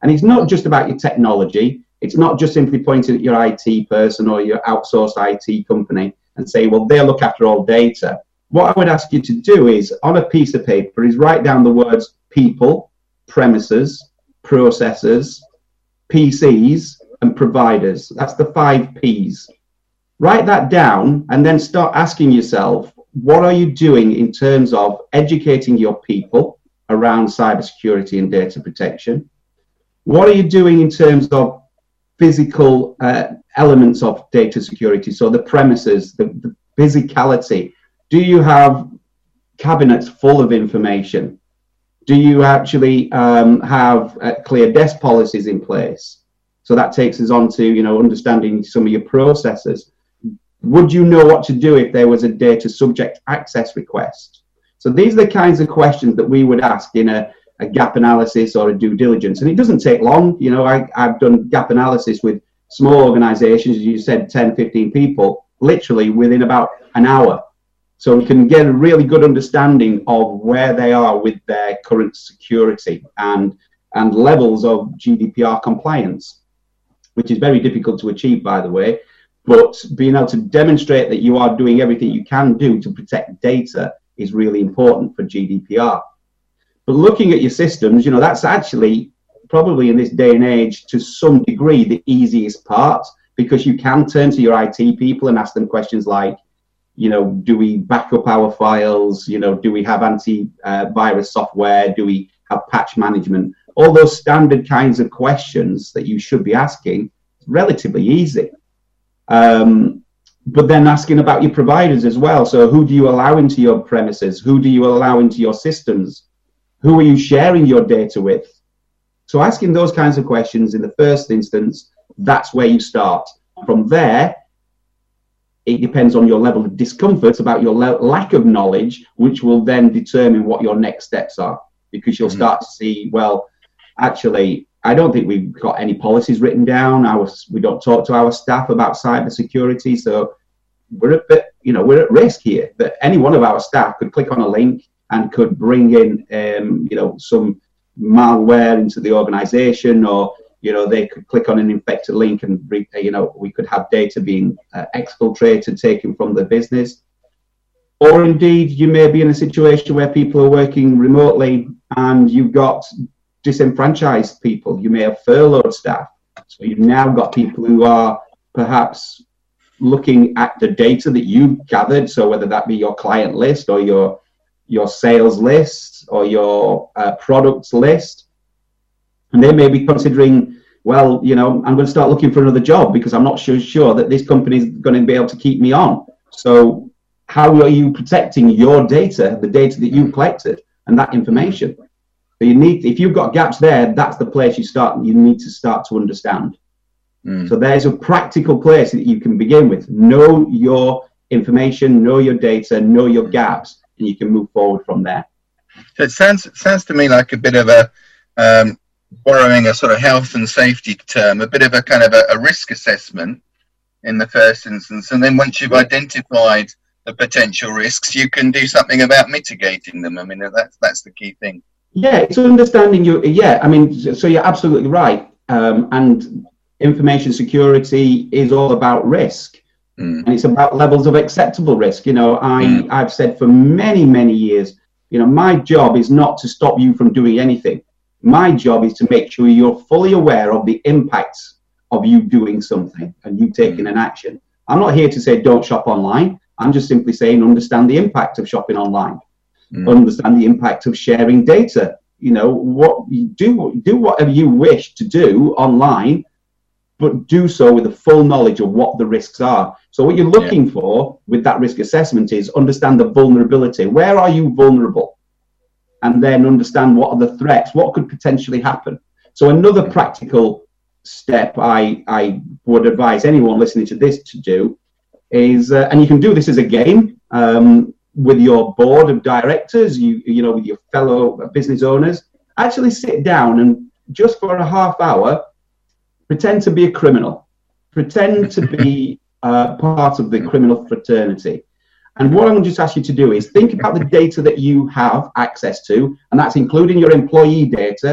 And it's not just about your technology. It's not just simply pointing at your I T person or your outsourced I T company and say, well, they'll look after all data. What I would ask you to do is, on a piece of paper, is write down the words people, premises, processors, P Cs, and providers. That's the five Ps. Write that down and then start asking yourself, what are you doing in terms of educating your people around cybersecurity and data protection? What are you doing in terms of physical uh, elements of data security? So the premises, the, the physicality. Do you have cabinets full of information? Do you actually um, have uh, clear desk policies in place? So that takes us on to, you know, understanding some of your processes. Would you know what to do if there was a data subject access request? So these are the kinds of questions that we would ask in a, a gap analysis or a due diligence. And it doesn't take long. You know, I, I've done gap analysis with small organizations, as you said, ten, fifteen people, literally within about an hour. So we can get a really good understanding of where they are with their current security and, and levels of G D P R compliance, which is very difficult to achieve, by the way. But being able to demonstrate that you are doing everything you can do to protect data is really important for G D P R. But looking at your systems, you know, that's actually probably in this day and age, to some degree, the easiest part, because you can turn to your I T people and ask them questions like, you know, do we back up our files? You know, do we have anti-virus software? Do we have patch management? All those standard kinds of questions that you should be asking, relatively easy. Um, but then asking about your providers as well. So who do you allow into your premises? Who do you allow into your systems? Who are you sharing your data with? So asking those kinds of questions in the first instance, that's where you start. From there, it depends on your level of discomfort about your le- lack of knowledge, which will then determine what your next steps are. Because you'll mm-hmm. start to see, well, actually, I don't think we've got any policies written down. Our, we don't talk to our staff about cybersecurity. So we're a bit, you know, we're at risk here that any one of our staff could click on a link and could bring in, um, you know, some malware into the organization, or, you know, they could click on an infected link and, you know, we could have data being uh, exfiltrated, taken from the business. Or indeed, you may be in a situation where people are working remotely and you've got disenfranchised people. You may have furloughed staff. So you've now got people who are perhaps looking at the data that you've gathered. So whether that be your client list or your your sales list or your uh, products list, and they may be considering, well, you know, I'm going to start looking for another job because I'm not sure, sure that this company is going to be able to keep me on. So how are you protecting your data, the data that you've collected and that information? So you need, if you've got gaps there, that's the place you start. You need to start to understand. Mm. So there's a practical place that you can begin with. Know your information, know your data, know your gaps, and you can move forward from there. So it sounds it sounds to me like a bit of a, um, borrowing a sort of health and safety term, a bit of a kind of a, a risk assessment in the first instance, and then once you've identified the potential risks, you can do something about mitigating them. I mean, that's that's the key thing. Yeah, it's understanding you. Yeah, I mean, so you're absolutely right. Um, and information security is all about risk, mm. and it's about levels of acceptable risk. You know, I mm. I've said for many many years, you know, my job is not to stop you from doing anything. My job is to make sure you're fully aware of the impacts of you doing something and you taking mm. an action. I'm not here to say don't shop online. I'm just simply saying understand the impact of shopping online. Mm. Understand the impact of sharing data. You know, what you do, do whatever you wish to do online, but do so with a full knowledge of what the risks are. So what you're looking yeah. for with that risk assessment is understand the vulnerability. Where are you vulnerable? And then understand what are the threats, what could potentially happen. So another practical step I, I would advise anyone listening to this to do is, uh, and you can do this as a game, um, with your board of directors, you you know, with your fellow business owners, actually sit down and just for a half hour, pretend to be a criminal, pretend to be uh, part of the criminal fraternity. And what I'm going to just ask you to do is think about the data that you have access to, and that's including your employee data,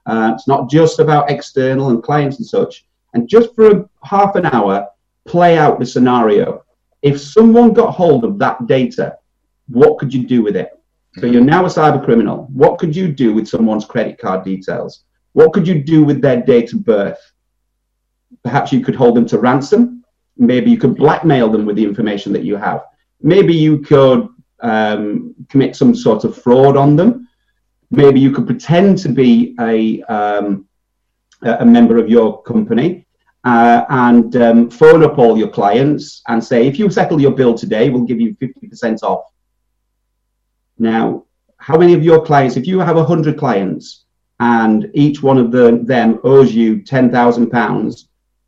Uh, it's not just about external and clients and such. And just for a, half an hour, play out the scenario. If someone got hold of that data, what could you do with it? So you're now a cyber criminal. What could you do with someone's credit card details? What could you do with their date of birth? Perhaps you could hold them to ransom. Maybe you could blackmail them with the information that you have. Maybe you could um, commit some sort of fraud on them. Maybe you could pretend to be a, um, a member of your company uh, and um, phone up all your clients and say, if you settle your bill today, we'll give you fifty percent off. Now, how many of your clients, if you have one hundred clients and each one of the, them owes you ten thousand pounds,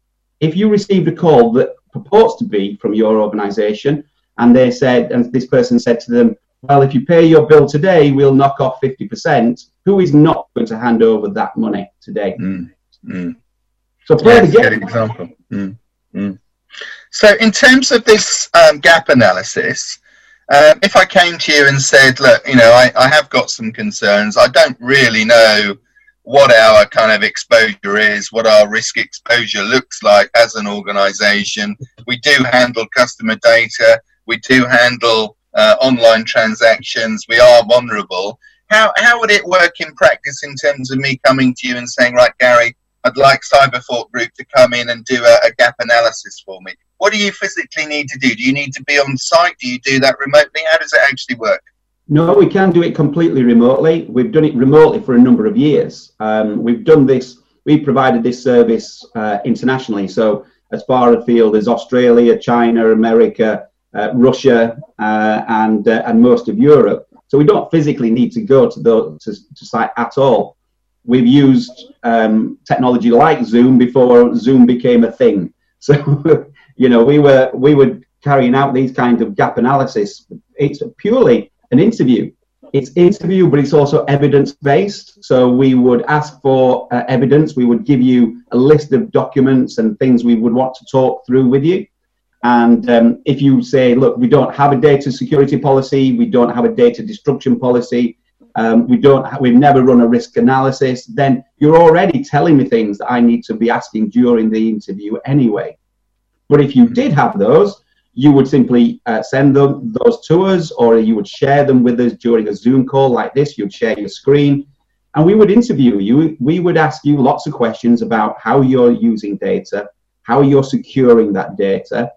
if you received a call that purports to be from your organisation and they said, and this person said to them, well, if you pay your bill today, we'll knock off fifty percent, who is not going to hand over that money today? Mm, mm. So play yeah, the game. Good example. Mm, mm. So in terms of this um, gap analysis, Um, if I came to you and said, look, you know, I, I have got some concerns. I don't really know what our kind of exposure is, what our risk exposure looks like as an organization. We do handle customer data. We do handle uh, online transactions. We are vulnerable. How, how would it work in practice in terms of me coming to you and saying, right, Gary, I'd like Cyberthought Group to come in and do a, a gap analysis for me? What do you physically need to do? Do you need to be on site? Do you do that remotely? How does it actually work? No, we can do it completely remotely. We've done it remotely for a number of years. Um, we've done this, we've provided this service uh, internationally. So as far afield as Australia, China, America, uh, Russia, uh, and uh, and most of Europe. So we don't physically need to go to the to, to site at all. We've used um, technology like Zoom before Zoom became a thing. So, you know, we were we were carrying out these kinds of gap analysis. It's purely an interview. It's interview, but it's also evidence-based. So we would ask for uh, evidence. We would give you a list of documents and things we would want to talk through with you. And um, if you say, look, we don't have a data security policy, we don't have a data destruction policy, um, we don't, ha- we've never run a risk analysis, then you're already telling me things that I need to be asking during the interview anyway. But if you did have those, you would simply uh, send them those to us, or you would share them with us during a Zoom call like this. You'd share your screen, and we would interview you. We would ask you lots of questions about how you're using data, how you're securing that data,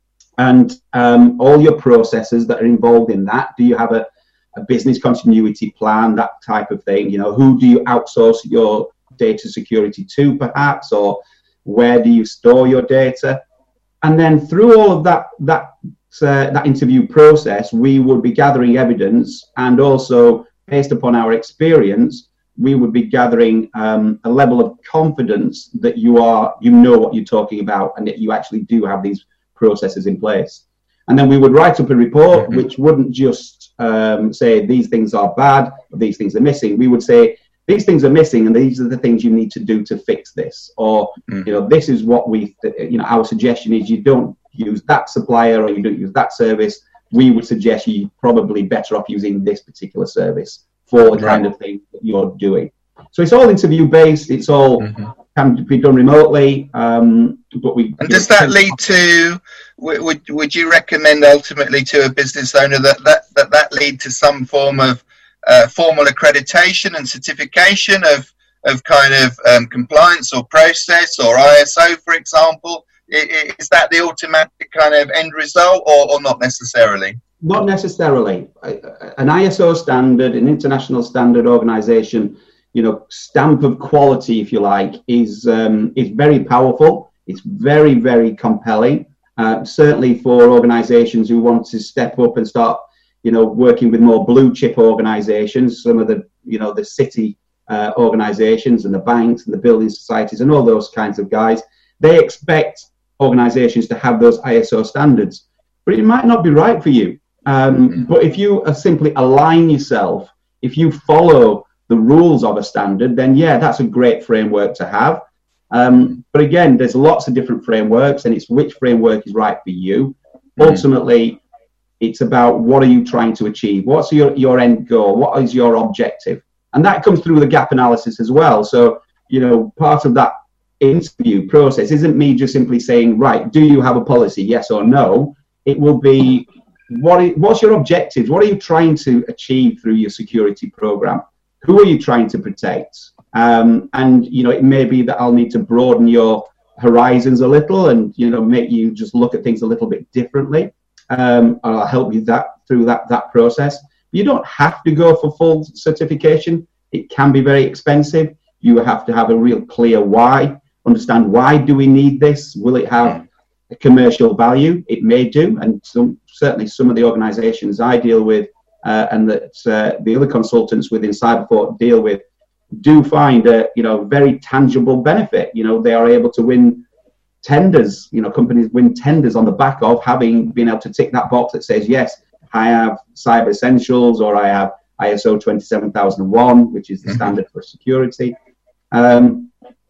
and um, all your processes that are involved in that. Do you have a, a business continuity plan, that type of thing? You know, who do you outsource your data security to, perhaps, or where do you store your data? And then through all of that that uh, that interview process, we would be gathering evidence, and also based upon our experience, we would be gathering um, a level of confidence that you are you know what you're talking about, and that you actually do have these processes in place. And then we would write up a report, mm-hmm. which wouldn't just um, say these things are bad, or these things are missing. We would say these things are missing, and these are the things you need to do to fix this. Or, mm. you know, this is what we, you know, our suggestion is you don't use that supplier, or you don't use that service. We would suggest you probably better off using this particular service for the right. kind of thing that you're doing. So it's all interview based. It's all mm-hmm. can be done remotely. Um, but we. And does that lead to? Would would you recommend ultimately to a business owner that that that, that lead to some form of Uh, formal accreditation and certification of of kind of um, compliance or process, or I S O, for example? I, is that the automatic kind of end result, or, or not necessarily? Not necessarily. An I S O standard, an international standard organization, you know, stamp of quality, if you like, is um, is very powerful. It's very, very compelling. Uh, certainly for organizations who want to step up and start, you know, working with more blue chip organizations, some of the, you know, the city uh, organizations and the banks and the building societies and all those kinds of guys, they expect organizations to have those I S O standards. But it might not be right for you. Um, mm-hmm. But if you uh, simply align yourself, if you follow the rules of a standard, then yeah, that's a great framework to have. Um, but again, there's lots of different frameworks, and it's which framework is right for you. Mm-hmm. Ultimately, it's about what are you trying to achieve? What's your, your end goal? What is your objective? And that comes through the gap analysis as well. So, you know, part of that interview process isn't me just simply saying, right, do you have a policy, yes or no? It will be, what is, what's your objectives? What are you trying to achieve through your security program? Who are you trying to protect? Um, and, you know, it may be that I'll need to broaden your horizons a little and, you know, make you just look at things a little bit differently. Um, and I'll help you that through that, that process. You don't have to go for full certification. It can be very expensive. You have to have a real clear why. Understand, why do we need this? Will it have a commercial value? It may do, and some, certainly some of the organisations I deal with uh, and that uh, the other consultants within Cyberfort deal with do find a you know very tangible benefit. You know, they are able to win tenders. You know, companies win tenders on the back of having been able to tick that box that says, yes, I have Cyber Essentials, or I have I S O twenty-seven thousand one, which is the mm-hmm. standard for security. Um,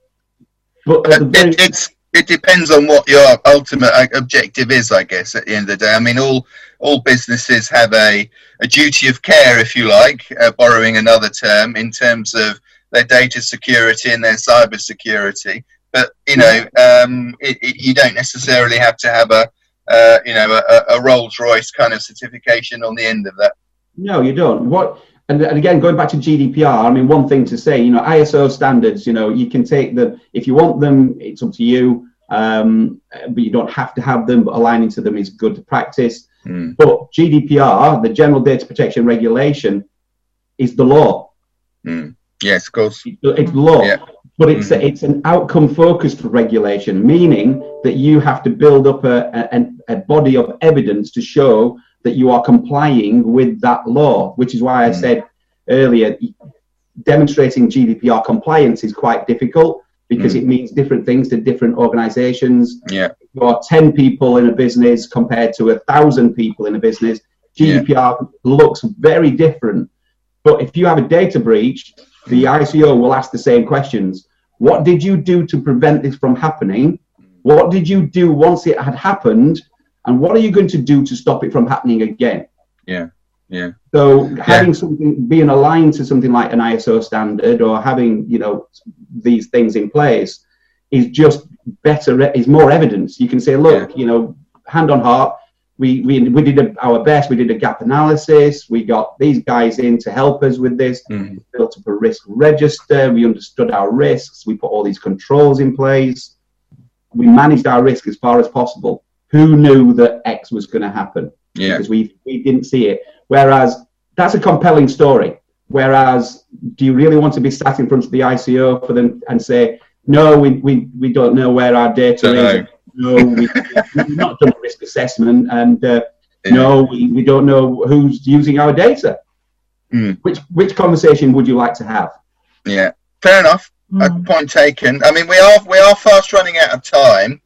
But very... it, it's, it depends on what your ultimate objective is, I guess, at the end of the day. I mean, all all businesses have a, a duty of care, if you like, uh, borrowing another term, in terms of their data security and their cyber security. But, you know, um, it, it, you don't necessarily have to have a, uh, you know, a, a Rolls-Royce kind of certification on the end of that. No, you don't. What... And, and again, going back to G D P R, I mean, one thing to say, you know, I S O standards, you know, you can take them, if you want them, it's up to you, um, but you don't have to have them, but aligning to them is good practice. Mm. But G D P R, the General Data Protection Regulation, is the law. Mm. Yes, of course. It's, it's law. Yeah. But it's, mm. a, it's an outcome-focused regulation, meaning that you have to build up a, a, a body of evidence to show that you are complying with that law, which is why I said earlier, demonstrating G D P R compliance is quite difficult because mm. it means different things to different organizations. Yeah. If you are ten people in a business compared to a thousand people in a business, G D P R yeah. looks very different. But if you have a data breach, the I C O will ask the same questions. What did you do to prevent this from happening? What did you do once it had happened? And what are you going to do to stop it from happening again? Yeah, yeah. So having yeah. something, being aligned to something like an I S O standard, or having, you know, these things in place is just better, is more evidence. You can say, look, yeah. you know, hand on heart, we, we, we did a, our best, we did a gap analysis, we got these guys in to help us with this, mm. we built up a risk register, we understood our risks, we put all these controls in place, we managed our risk as far as possible. Who knew that X was going to happen? Yeah. Because we we didn't see it. Whereas that's a compelling story. Whereas, do you really want to be sat in front of the I C O for them and say, no, we we, we don't know where our data is. No, we, we've not done a risk assessment, and uh, yeah. no, we, we don't know who's using our data. Mm. Which which conversation would you like to have? Yeah, fair enough. Mm. Point taken. I mean, we are we are fast running out of time.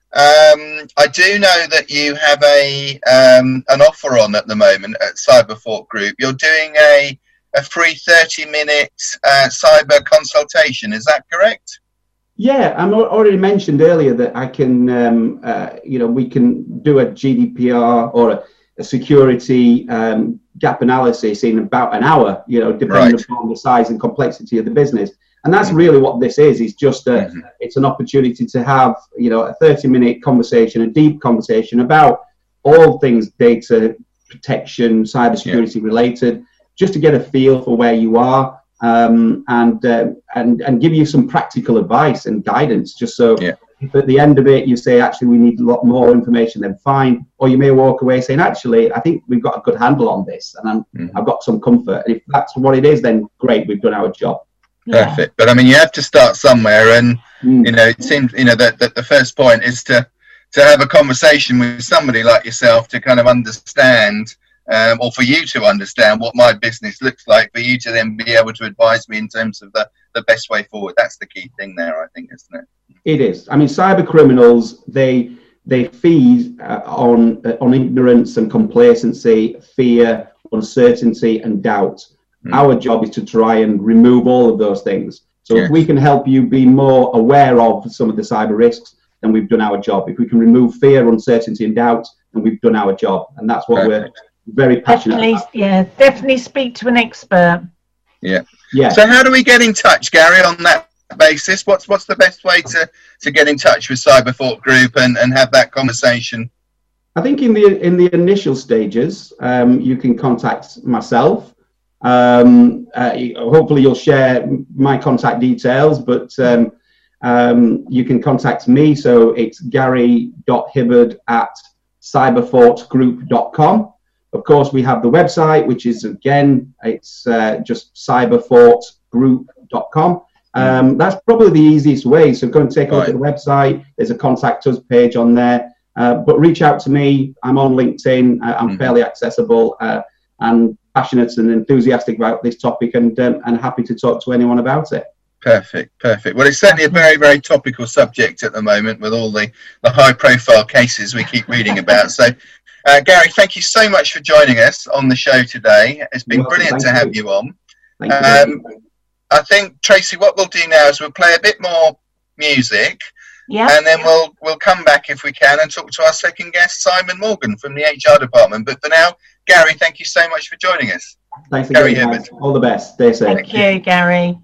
Um, I do know that you have a um, an offer on at the moment at Cyberfort Group. You're doing a a free thirty minute uh, cyber consultation. Is that correct? Yeah, I already mentioned earlier that I can, um, uh, you know, we can do a G D P R or a, a security um, gap analysis in about an hour. You know, depending right. upon the size and complexity of the business. And that's really what this is. It's just a, mm-hmm. it's an opportunity to have, you know, a thirty minute conversation, a deep conversation about all things data protection, cybersecurity yeah. related, just to get a feel for where you are, um, and uh, and and give you some practical advice and guidance. Just so yeah. if at the end of it you say, actually, we need a lot more information, then fine. Or you may walk away saying, actually, I think we've got a good handle on this, and I'm, mm-hmm. I've got some comfort. And if that's what it is, then great, we've done our job. Perfect. But I mean, you have to start somewhere, and mm. you know, it seems, you know, that, that the first point is to to have a conversation with somebody like yourself to kind of understand, um, or for you to understand what my business looks like, for you to then be able to advise me in terms of the the best way forward. That's the key thing there, I think, isn't it? It is. I mean, cyber criminals, they they feed uh, on uh, on ignorance and complacency, fear, uncertainty, and doubt. Our job is to try and remove all of those things. So yes. if we can help you be more aware of some of the cyber risks, then we've done our job. If we can remove fear, uncertainty, and doubt, then we've done our job. And that's what Perfect. We're very passionate definitely, about. Yeah, definitely speak to an expert. Yeah. Yeah. So how do we get in touch, Gary, on that basis? What's what's the best way to, to get in touch with Cyberthought Group and, and have that conversation? I think in the in the initial stages, um, you can contact myself. Um, uh, hopefully, you'll share my contact details, but um, um, you can contact me. So it's gary dot hibbard at cyberthought group dot com. Of course, we have the website, which is, again, it's uh, just cyberthought group dot com. Um, that's probably the easiest way. So go and take a look at the website. There's a contact us page on there. Uh, but reach out to me. I'm on LinkedIn. Uh, I'm mm-hmm. fairly accessible uh, and passionate and enthusiastic about this topic, and um, and happy to talk to anyone about it. Perfect, perfect. Well, it's certainly a very, very topical subject at the moment with all the, the high-profile cases we keep reading about. So, uh, Gary, thank you so much for joining us on the show today. It's been well, brilliant to have you, you on. Thank um, you. I think, Tracy, what we'll do now is we'll play a bit more music. Yeah. And then we'll we'll come back if we can and talk to our second guest, Simon Morgan from the H R department. But for now, Gary, thank you so much for joining us. Thanks Gary again, guys. All the best. Stay safe. Thank you, Gary.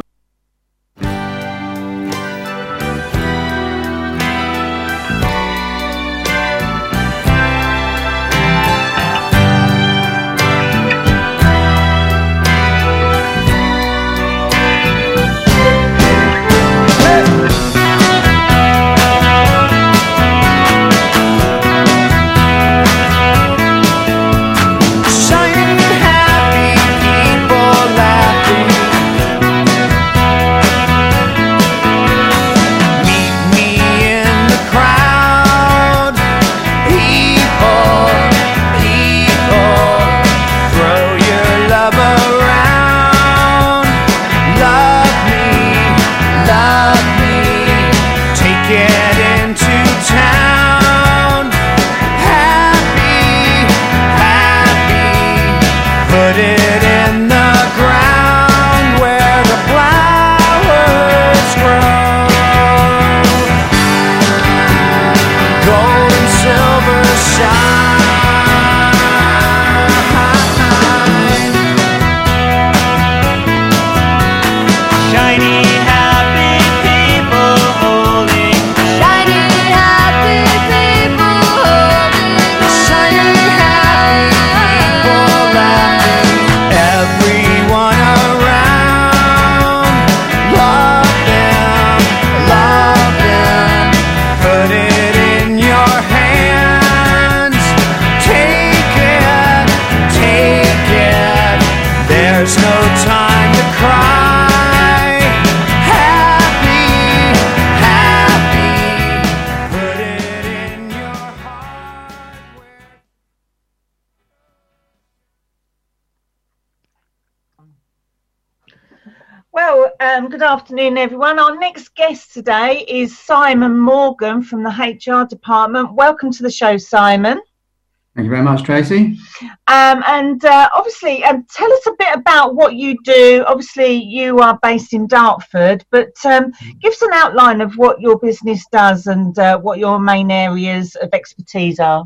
Well, um, good afternoon, everyone. Our next guest today is Simon Morgan from the H R department. Welcome to the show, Simon. Thank you very much, Tracy. Um, and uh, obviously, um, tell us a bit about what you do. Obviously, you are based in Dartford, but um, give us an outline of what your business does and uh, what your main areas of expertise are.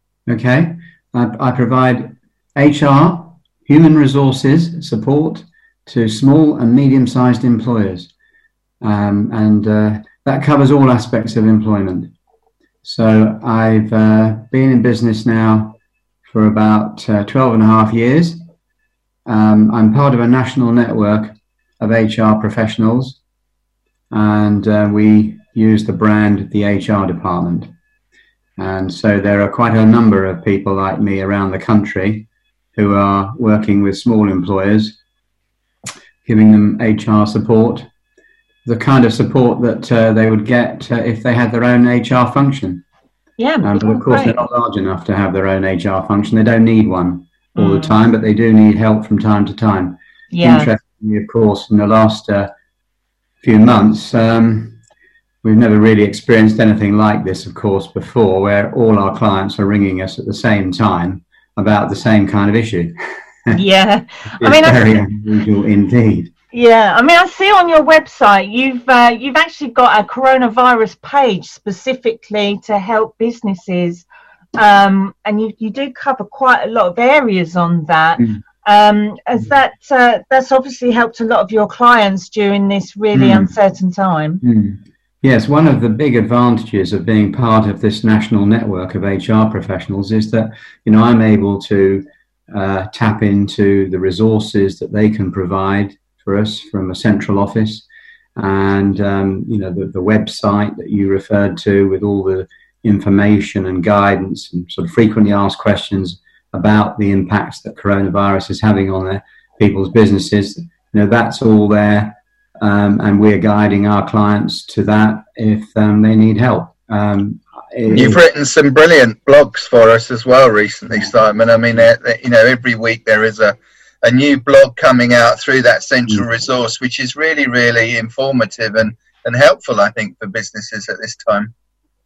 Okay. I, I provide H R, human resources support to small and medium-sized employers. Um, and uh, that covers all aspects of employment. So I've uh, been in business now for about uh, twelve and a half years. Um, I'm part of a national network of H R professionals, and uh, we use the brand the H R department. And so there are quite a number of people like me around the country who are working with small employers, giving them H R support, the kind of support that uh, they would get uh, if they had their own H R function. Yeah, um, but of course great. They're not large enough to have their own H R function. They don't need one all Mm. the time, but they do need help from time to time. Yeah. Interestingly, of course, in the last uh, few months, um, we've never really experienced anything like this, of course, before, where all our clients are ringing us at the same time about the same kind of issue. Yeah. It's I mean, I- very unusual indeed. Yeah, I mean, I see on your website you've uh, you've actually got a coronavirus page specifically to help businesses, um, and you you do cover quite a lot of areas on that. Mm. Um, as that uh, that's obviously helped a lot of your clients during this really Mm. uncertain time. Mm. Yes, one of the big advantages of being part of this national network of H R professionals is that, you know, I'm able to uh, tap into the resources that they can provide for us from a central office, and um, you know, the, the website that you referred to with all the information and guidance and sort of frequently asked questions about the impacts that coronavirus is having on their people's businesses. You know, that's all there. Um, and we're guiding our clients to that if um, they need help. Um, You've written some brilliant blogs for us as well recently, Simon. I mean, uh, you know, every week there is a, a new blog coming out through that central resource, which is really, really informative and, and helpful, I think, for businesses at this time.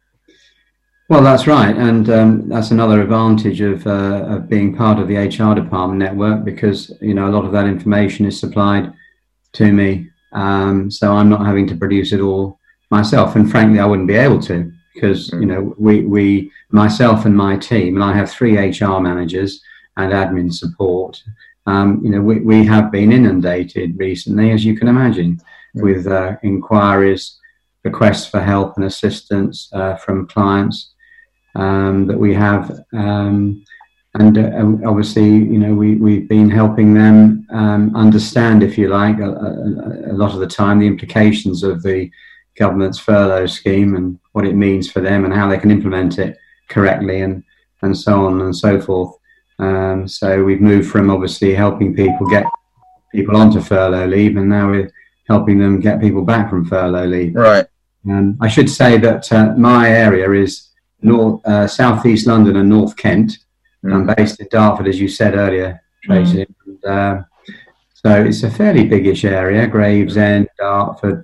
Well, that's right, and um, that's another advantage of, uh, of being part of the H R department network, because, you know, a lot of that information is supplied to me. Um, so I'm not having to produce it all myself, and frankly, I wouldn't be able to, because you know we, we myself and my team, and I have three H R managers and admin support. Um, you know, we, we have been inundated recently, as you can imagine, with uh, inquiries, requests for help and assistance uh, from clients um, that we have. Um, And uh, obviously, you know, we, we've been helping them um, understand, if you like, a, a, a lot of the time, the implications of the government's furlough scheme and what it means for them and how they can implement it correctly, and, and so on and so forth. Um, so we've moved from obviously helping people get people onto furlough leave, and now we're helping them get people back from furlough leave. Right. Um, I should say that uh, my area is North, uh, Southeast London and North Kent. Mm. I'm based in Dartford, as you said earlier, Tracy. Mm. And, uh, so it's a fairly biggish area: Gravesend, Dartford,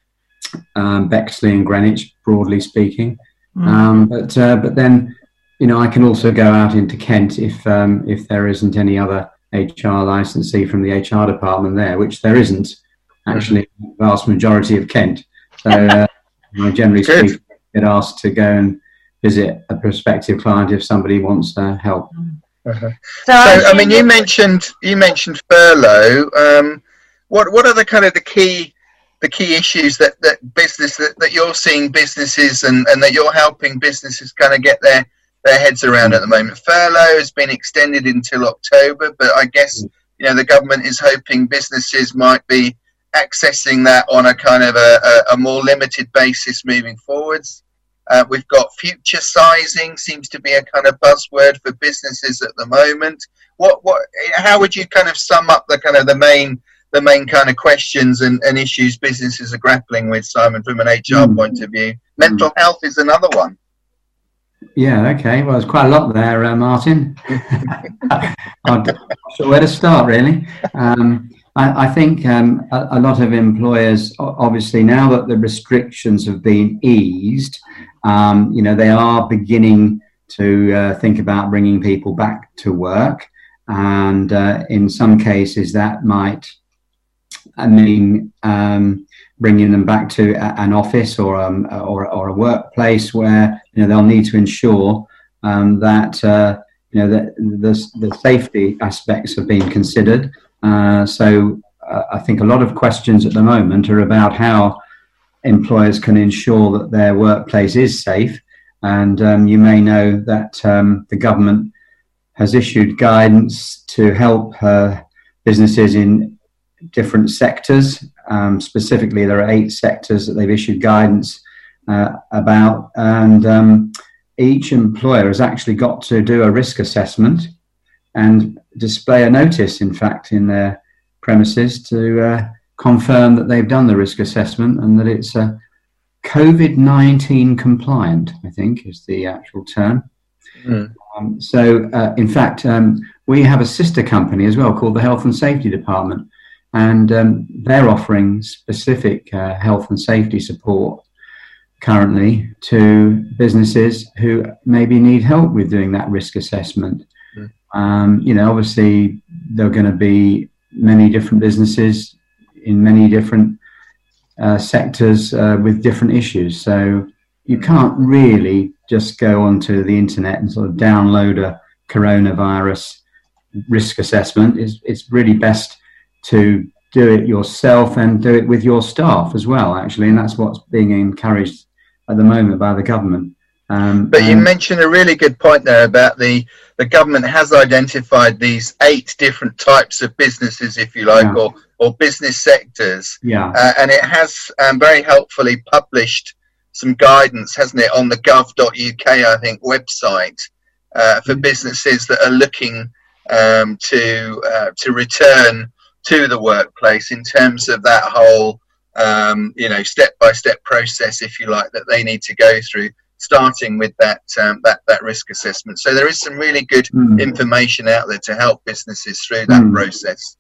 um, Bexley, and Greenwich, broadly speaking. Mm. Um, but uh, but then, you know, I can also go out into Kent if um, if there isn't any other H R licensee from the H R department there, which there isn't actually. Mm. The vast majority of Kent. So uh, I generally speak, get asked to go and visit a prospective client if somebody wants uh, help. Uh-huh. So, so I mean, you mentioned you mentioned furlough. Um, what what are the kind of the key the key issues that that business that, that you're seeing businesses and, and that you're helping businesses kind of get their their heads around at the moment? Furlough has been extended until October, but I guess you know the government is hoping businesses might be accessing that on a kind of a, a, a more limited basis moving forwards. Uh, we've got future sizing, seems to be a kind of buzzword for businesses at the moment. What, what, how would you kind of sum up the kind of the main, the main kind of questions and, and issues businesses are grappling with, Simon, from an H R mm. point of view? Mental mm. health is another one. Yeah. Okay. Well, there's quite a lot there, uh, Martin. I'm not sure where to start, really. Um, I, I think um, a, a lot of employers, obviously, now that the restrictions have been eased, um, you know, they are beginning to uh, think about bringing people back to work. And uh, in some cases, that might mean um, bringing them back to a, an office or, um, or, or a workplace where, you know, they'll need to ensure um, that, uh, you know, that the, the safety aspects have been considered. Uh, so uh, I think a lot of questions at the moment are about how employers can ensure that their workplace is safe. And um, you may know that um, the government has issued guidance to help uh, businesses in different sectors. Um, specifically, there are eight sectors that they've issued guidance uh, about. And um, each employer has actually got to do a risk assessment and display a notice, in fact, in their premises to uh, confirm that they've done the risk assessment and that it's uh, COVID nineteen compliant, I think is the actual term. Mm. Um, so, uh, in fact, um, we have a sister company as well called the Health and Safety Department, and um, they're offering specific uh, health and safety support currently to businesses who maybe need help with doing that risk assessment. Um, you know, obviously, there are going to be many different businesses in many different uh, sectors uh, with different issues. So you can't really just go onto the internet and sort of download a coronavirus risk assessment, is it's really best to do it yourself and do it with your staff as well, actually, and that's what's being encouraged at the moment by the government. Um, but you um, mentioned a really good point there about the the government has identified these eight different types of businesses, if you like, Yeah. or or business sectors, yeah, uh, and it has um, very helpfully published some guidance, hasn't it, on the gov dot U K, I think, website uh, for businesses that are looking um, to uh, to return to the workplace in terms of that whole, um, you know, step-by-step process, if you like, that they need to go through, starting with that um, that that risk assessment. So there is some really good Mm. information out there to help businesses through that Mm. process.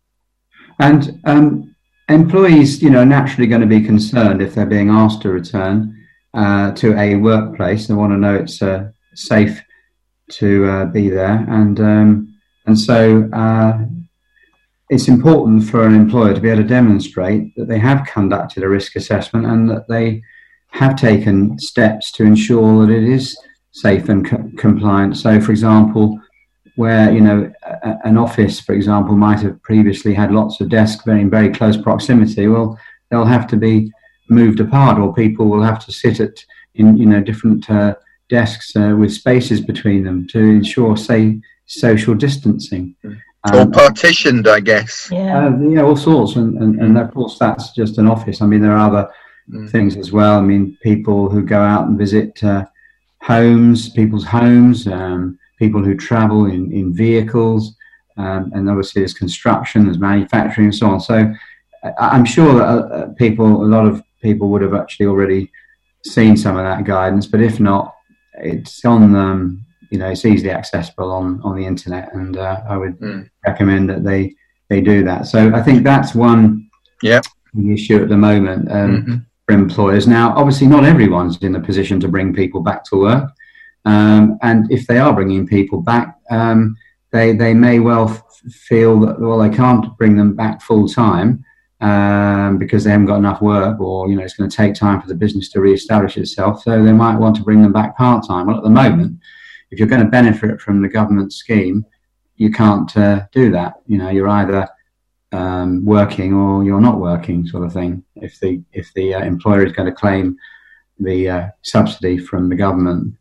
and um, employees, you know, are naturally going to be concerned if they're being asked to return uh, to a workplace. They want to know it's uh, safe to uh, be there, and um, and so. Uh, It's important for an employer to be able to demonstrate that they have conducted a risk assessment and that they have taken steps to ensure that it is safe and co- compliant. So, for example, where, you know, a, an office, for example, might have previously had lots of desks very, in very close proximity, well, they'll have to be moved apart, or people will have to sit at, in, you know, different uh, desks uh, with spaces between them to ensure, say, social distancing. Or Um, partitioned, I guess. Yeah. uh, yeah, all sorts, and, and, and of course that's just an office. I mean, there are other Mm. things as well. I mean, people who go out and visit uh, homes, people's homes, um, people who travel in, in vehicles, um, and obviously there's construction, there's manufacturing, and so on. So I, I'm sure that uh, people, a lot of people would have actually already seen some of that guidance, but if not, it's on um, you know, it's easily accessible on, on the internet, and uh, I would Mm. recommend that they, they do that. So I think that's one Yep. issue at the moment um, Mhm. for employers. Now, obviously, not everyone's in a position to bring people back to work, um, and if they are bringing people back, um, they they may well f- feel that, well, they can't bring them back full time um, because they haven't got enough work, or, you know, it's going to take time for the business to re-establish itself. So they might want to bring them back part time. Well, at the moment, if you're going to benefit from the government scheme, you can't uh, do that. You know, you're either um, working or you're not working, sort of thing. If the if the uh, employer is going to claim the uh, subsidy from the government,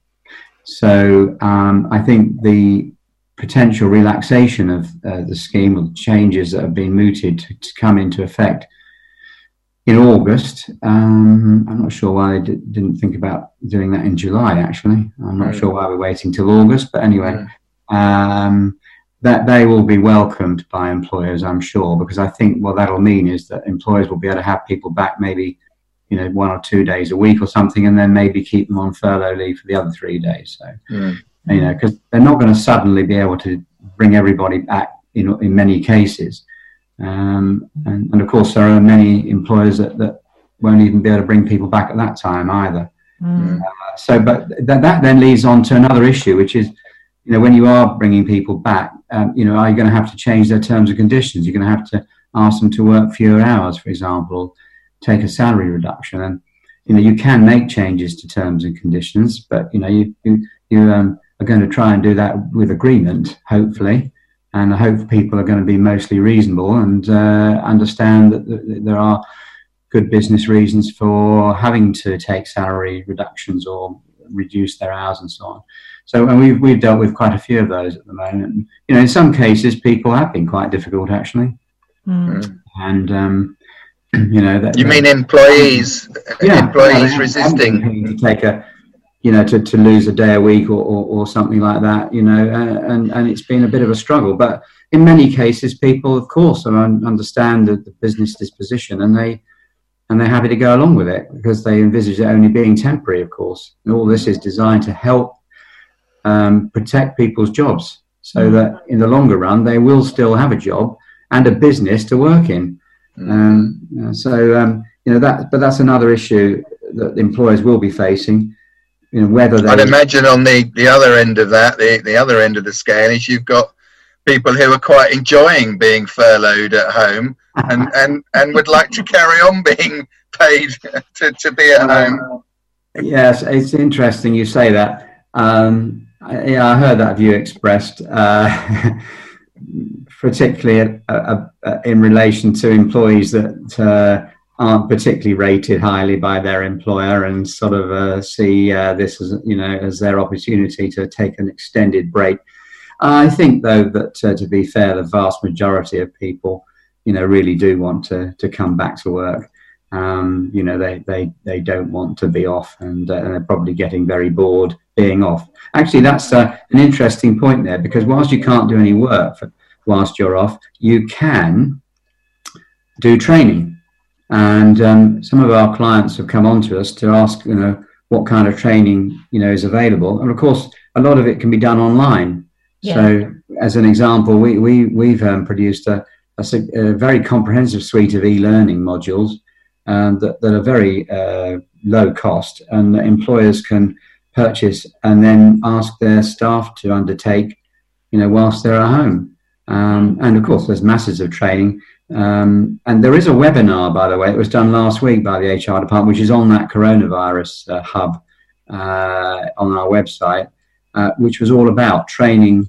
so um, I think the potential relaxation of uh, the scheme, or the changes that have been mooted to, to come into effect in August. Um, I'm not sure why they d- didn't think about doing that in July, actually. I'm not Mm. sure why we're waiting till August, but anyway, Mm. um, that they will be welcomed by employers, I'm sure, because I think what that'll mean is that employers will be able to have people back maybe, you know, one or two days a week or something, and then maybe keep them on furlough leave for the other three days. So, Mm. you know, because they're not going to suddenly be able to bring everybody back in, in many cases. Um, and, and of course, there are many employers that, that won't even be able to bring people back at that time either. Mm. Uh, so, but th- that then leads on to another issue, which is, you know, when you are bringing people back, um, you know, are you going to have to change their terms and conditions? You're going to have to ask them to work fewer hours, for example, take a salary reduction. And, you know, you can make changes to terms and conditions, but, you know, you, you, you um, are going to try and do that with agreement, hopefully. And I hope people are going to be mostly reasonable and uh, understand that th- there are good business reasons for having to take salary reductions or reduce their hours and so on. So, and we've we've dealt with quite a few of those at the moment. You know, in some cases, people have been quite difficult actually, Mm. and um, you know, that, You mean employees? yeah, employees yeah, they have- resisting? haven't been to take a, you know, to, to lose a day a week or, or, or something like that, you know, uh, and, and it's been a bit of a struggle. But in many cases, people, of course, are un- understand the, the business disposition, and they and they're happy to go along with it because they envisage it only being temporary, of course. And all this is designed to help um, protect people's jobs so that in the longer run, they will still have a job and a business to work in. Um, uh, so, um, you know, that, but that's another issue that employers will be facing. You know, whether they I'd imagine on the, the other end of that, the, the other end of the scale is you've got people who are quite enjoying being furloughed at home and, and, and would like to carry on being paid to, to be at home. Yes, it's interesting you say that. Um, I, yeah, I heard that view expressed. Uh, particularly uh, uh, uh, in relation to employees that uh, aren't particularly rated highly by their employer, and sort of uh, see uh, this as, you know, as their opportunity to take an extended break. I think, though, that uh, to be fair, the vast majority of people, you know, really do want to to come back to work. Um, you know, they, they, they don't want to be off, and, uh, and they're probably getting very bored being off. Actually, that's uh, an interesting point there, because whilst you can't do any work for, whilst you're off, you can do training. And um, some of our clients have come on to us to ask, you know, what kind of training, you know, is available. And of course, a lot of it can be done online. Yeah. So as an example, we, we, we've um, produced a, a, a very comprehensive suite of e-learning modules um, that, that are very uh, low cost, and that employers can purchase and then ask their staff to undertake, you know, whilst they're at home. Um, and of course, there's masses of training. Um, and there is a webinar, by the way, it was done last week by the H R department, which is on that coronavirus uh, hub uh, on our website, uh, which was all about training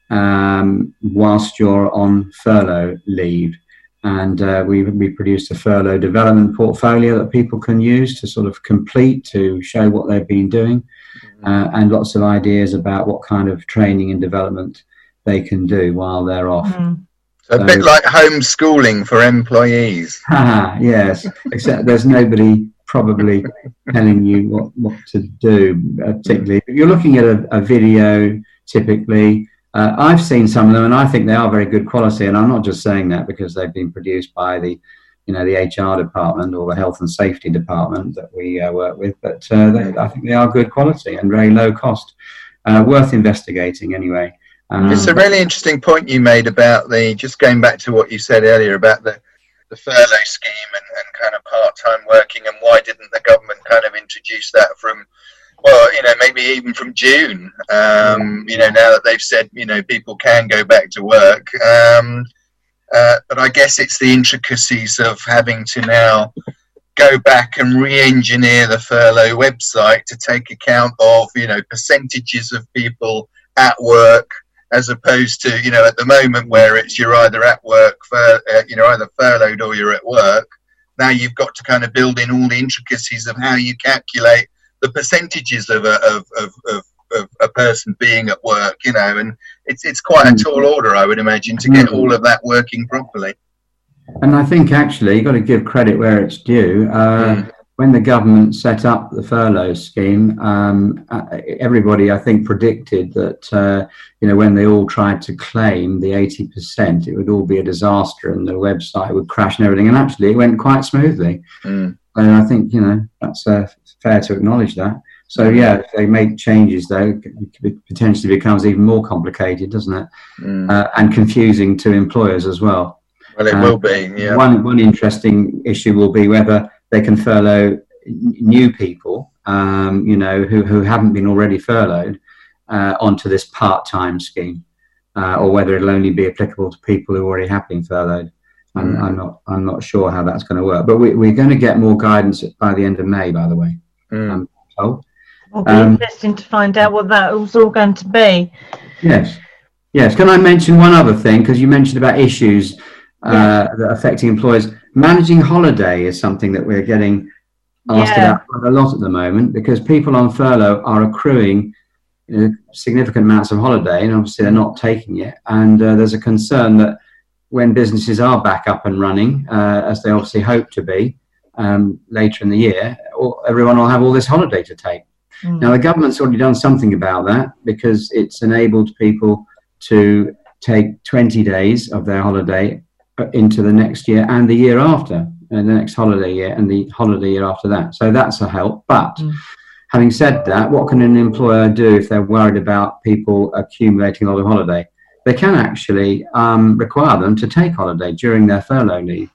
um, whilst you're on furlough leave. And uh, we, we produced a furlough development portfolio that people can use to sort of complete, to show what they've been doing, uh, and lots of ideas about what kind of training and development they can do while they're off. Mm. So a bit like homeschooling for employees. Ah, yes, except there's nobody probably telling you what, what to do, uh, particularly. If you're looking at a, a video, typically, uh, I've seen some of them, and I think they are very good quality, and I'm not just saying that because they've been produced by the, you know, the H R department or the health and safety department that we uh, work with, but uh, they, I think they are good quality and very low cost, uh, worth investigating anyway. Um, it's a really interesting point you made about the, just going back to what you said earlier about the, the furlough scheme and, and kind of part-time working, and why didn't the government kind of introduce that from, well, you know, maybe even from June, um, you know, now that they've said, you know, people can go back to work. Um, uh, but I guess it's the intricacies of having to now go back and re-engineer the furlough website to take account of, you know, percentages of people at work, as opposed to, you know, at the moment where it's you're either at work, for, uh, you know, either furloughed or you're at work. Now you've got to kind of build in all the intricacies of how you calculate the percentages of a, of, of, of, of a person being at work, you know, and it's it's quite a tall order, I would imagine, to get all of that working properly. And I think actually you've got to give credit where it's due. Uh, mm. When the government set up the furlough scheme, um, everybody, I think, predicted that, uh, you know, when they all tried to claim the eighty percent, it would all be a disaster and the website would crash and everything. And actually, it went quite smoothly. Mm. And I think, you know, that's uh, fair to acknowledge that. So, yeah, if they make changes, though, it potentially becomes even more complicated, doesn't it? Mm. Uh, and confusing to employers as well. Well, it uh, will be, yeah. One, one interesting issue will be whether they can furlough new people, um, you know, who, who haven't been already furloughed uh, onto this part-time scheme, uh, or whether it'll only be applicable to people who already have been furloughed. I'm, mm. I'm not, I'm not sure how that's going to work. But we, we're going to get more guidance by the end of May, by the way. Mm. I'm told. It'll be um, interesting to find out what that was all going to be. Yes, yes. Can I mention one other thing? Because you mentioned about issues uh, yeah. that are affecting employers. Managing holiday is something that we're getting asked yeah. about quite a lot at the moment, because people on furlough are accruing, you know, significant amounts of holiday, and obviously they're not taking it. And uh, there's a concern that when businesses are back up and running, uh, as they obviously hope to be um, later in the year, everyone will have all this holiday to take. Mm. Now, the government's already done something about that, because it's enabled people to take twenty days of their holiday into the next year and the year after, and the next holiday year and the holiday year after that. So that's a help. But mm. having said that, what can an employer do if they're worried about people accumulating a lot of holiday? They can actually um, require them to take holiday during their furlough leave.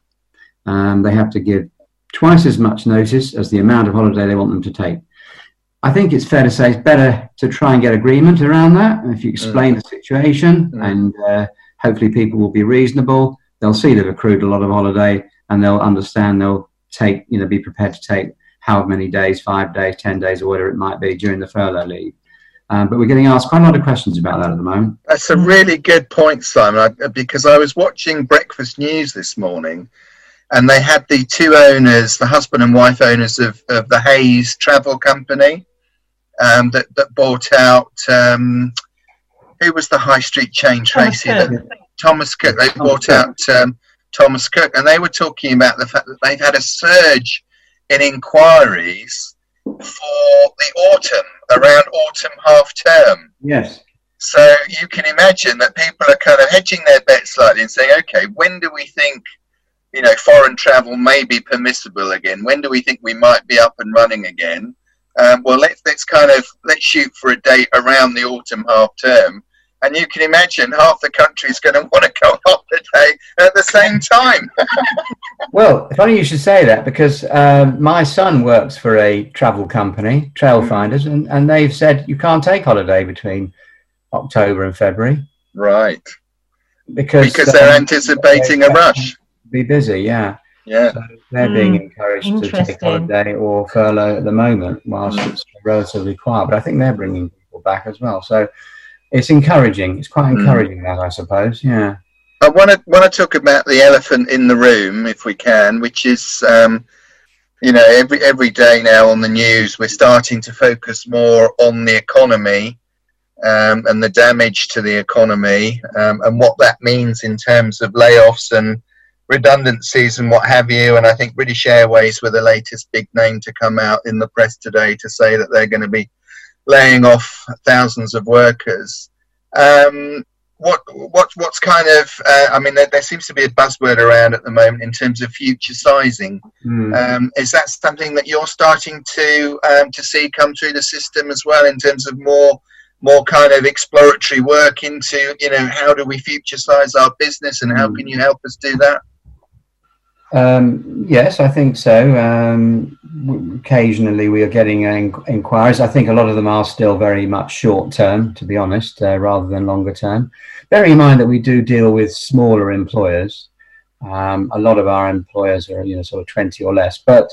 Um, they have to give twice as much notice as the amount of holiday they want them to take. I think it's fair to say it's better to try and get agreement around that. If you explain mm. the situation, mm. and uh, hopefully people will be reasonable, they'll see they've accrued a lot of holiday, and they'll understand they'll take, you know, be prepared to take how many days, five days, ten days, or whatever it might be during the furlough leave. Um, but we're getting asked quite a lot of questions about that at the moment. That's a really good point, Simon, I, because I was watching Breakfast News this morning, and they had the two owners, the husband and wife owners of, of the Hayes Travel Company, um, that, that bought out, um, who was the high street chain, Tracy? Thomas That, Thomas Cook. They bought out um, Thomas Cook, and they were talking about the fact that they've had a surge in inquiries for the autumn, around autumn half term. Yes. So you can imagine that people are kind of hedging their bets slightly and saying, okay, when do we think, you know, foreign travel may be permissible again? When do we think we might be up and running again? Um, well, let's let's kind of let's shoot for a date around the autumn half term, and you can imagine half the country is going to want to go on holiday at the same time. Well, funny you should say that, because um, my son works for a travel company, Trailfinders, and, and they've said you can't take holiday between October and February. Right. Because, because they're um, anticipating a rush. Be busy, yeah. Yeah. So they're Mm, being encouraged to take holiday or furlough at the moment whilst Mm. it's relatively quiet. But I think they're bringing people back as well. So it's encouraging. It's quite encouraging, mm. that, I suppose. Yeah. I want to want to talk about the elephant in the room, if we can, which is, um, you know, every every day now on the news, we're starting to focus more on the economy um, and the damage to the economy um, and what that means in terms of layoffs and redundancies and what have you. And I think British Airways were the latest big name to come out in the press today to say that they're going to be laying off thousands of workers. Um, what what what's kind of uh, I mean, there, there seems to be a buzzword around at the moment in terms of future sizing. Mm. Um, is that something that you're starting to um, to see come through the system as well, in terms of more more kind of exploratory work into, you know, how do we future size our business and how mm. can you help us do that? Um, yes, I think so. Um, w- occasionally we are getting in- inquiries. I think a lot of them are still very much short term, to be honest, uh, rather than longer term. Bearing in mind that we do deal with smaller employers. Um, a lot of our employers are, you know, sort of twenty or less, but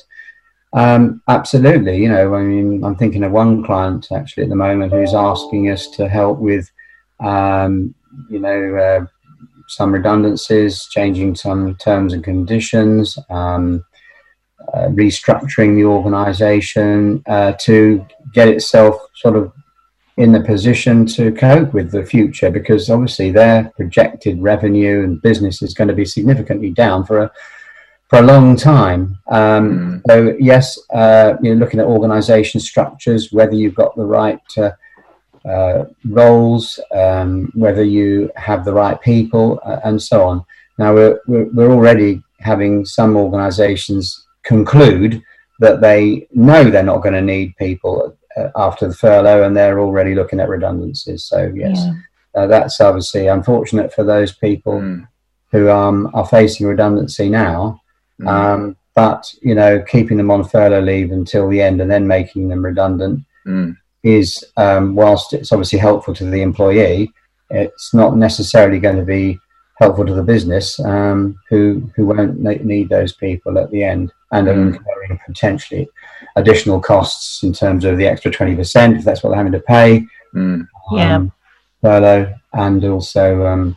um, absolutely, you know, I mean, I'm thinking of one client actually at the moment who's asking us to help with, um, you know, uh, some redundancies, changing some terms and conditions, um, uh, restructuring the organisation uh, to get itself sort of in the position to cope with the future, because obviously their projected revenue and business is going to be significantly down for a for a long time. Um, mm. So yes, uh, you're looking at organisation structures, whether you've got the right uh, Uh, roles, um, whether you have the right people, uh, and so on. Now we're, we're we're already having some organisations conclude that they know they're not going to need people uh, after the furlough, and they're already looking at redundancies. So yes, yeah. uh, that's obviously unfortunate for those people mm. who um, are facing redundancy now. Mm. Um, but you know, keeping them on furlough leave until the end and then making them redundant. Mm. is, um, whilst it's obviously helpful to the employee, it's not necessarily going to be helpful to the business, um, who who won't need those people at the end, and are mm. incurring potentially additional costs in terms of the extra twenty percent, if that's what they're having to pay, mm. um, yeah. furlough, and also um,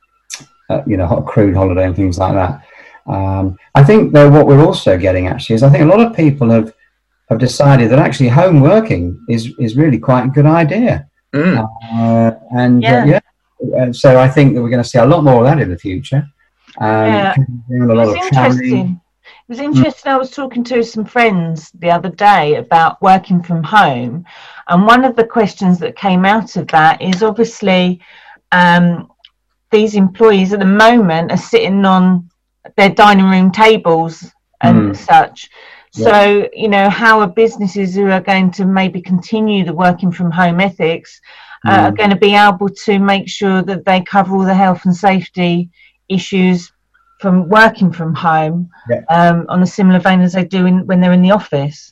uh, you know, accrued holiday and things like that. Um, I think though what we're also getting actually is I think a lot of people have have decided that actually home working is, is really quite a good idea. Mm. Uh, and yeah. Uh, yeah, and so I think that we're going to see a lot more of that in the future. Um, yeah. A lot it was of interesting. It was interesting. Mm. I was talking to some friends the other day about working from home. And one of the questions that came out of that is obviously um, these employees at the moment are sitting on their dining room tables and mm. such. So, yeah. you know, how are businesses who are going to maybe continue the working from home ethics uh, mm. are going to be able to make sure that they cover all the health and safety issues from working from home yeah. um, on a similar vein as they do in, when they're in the office?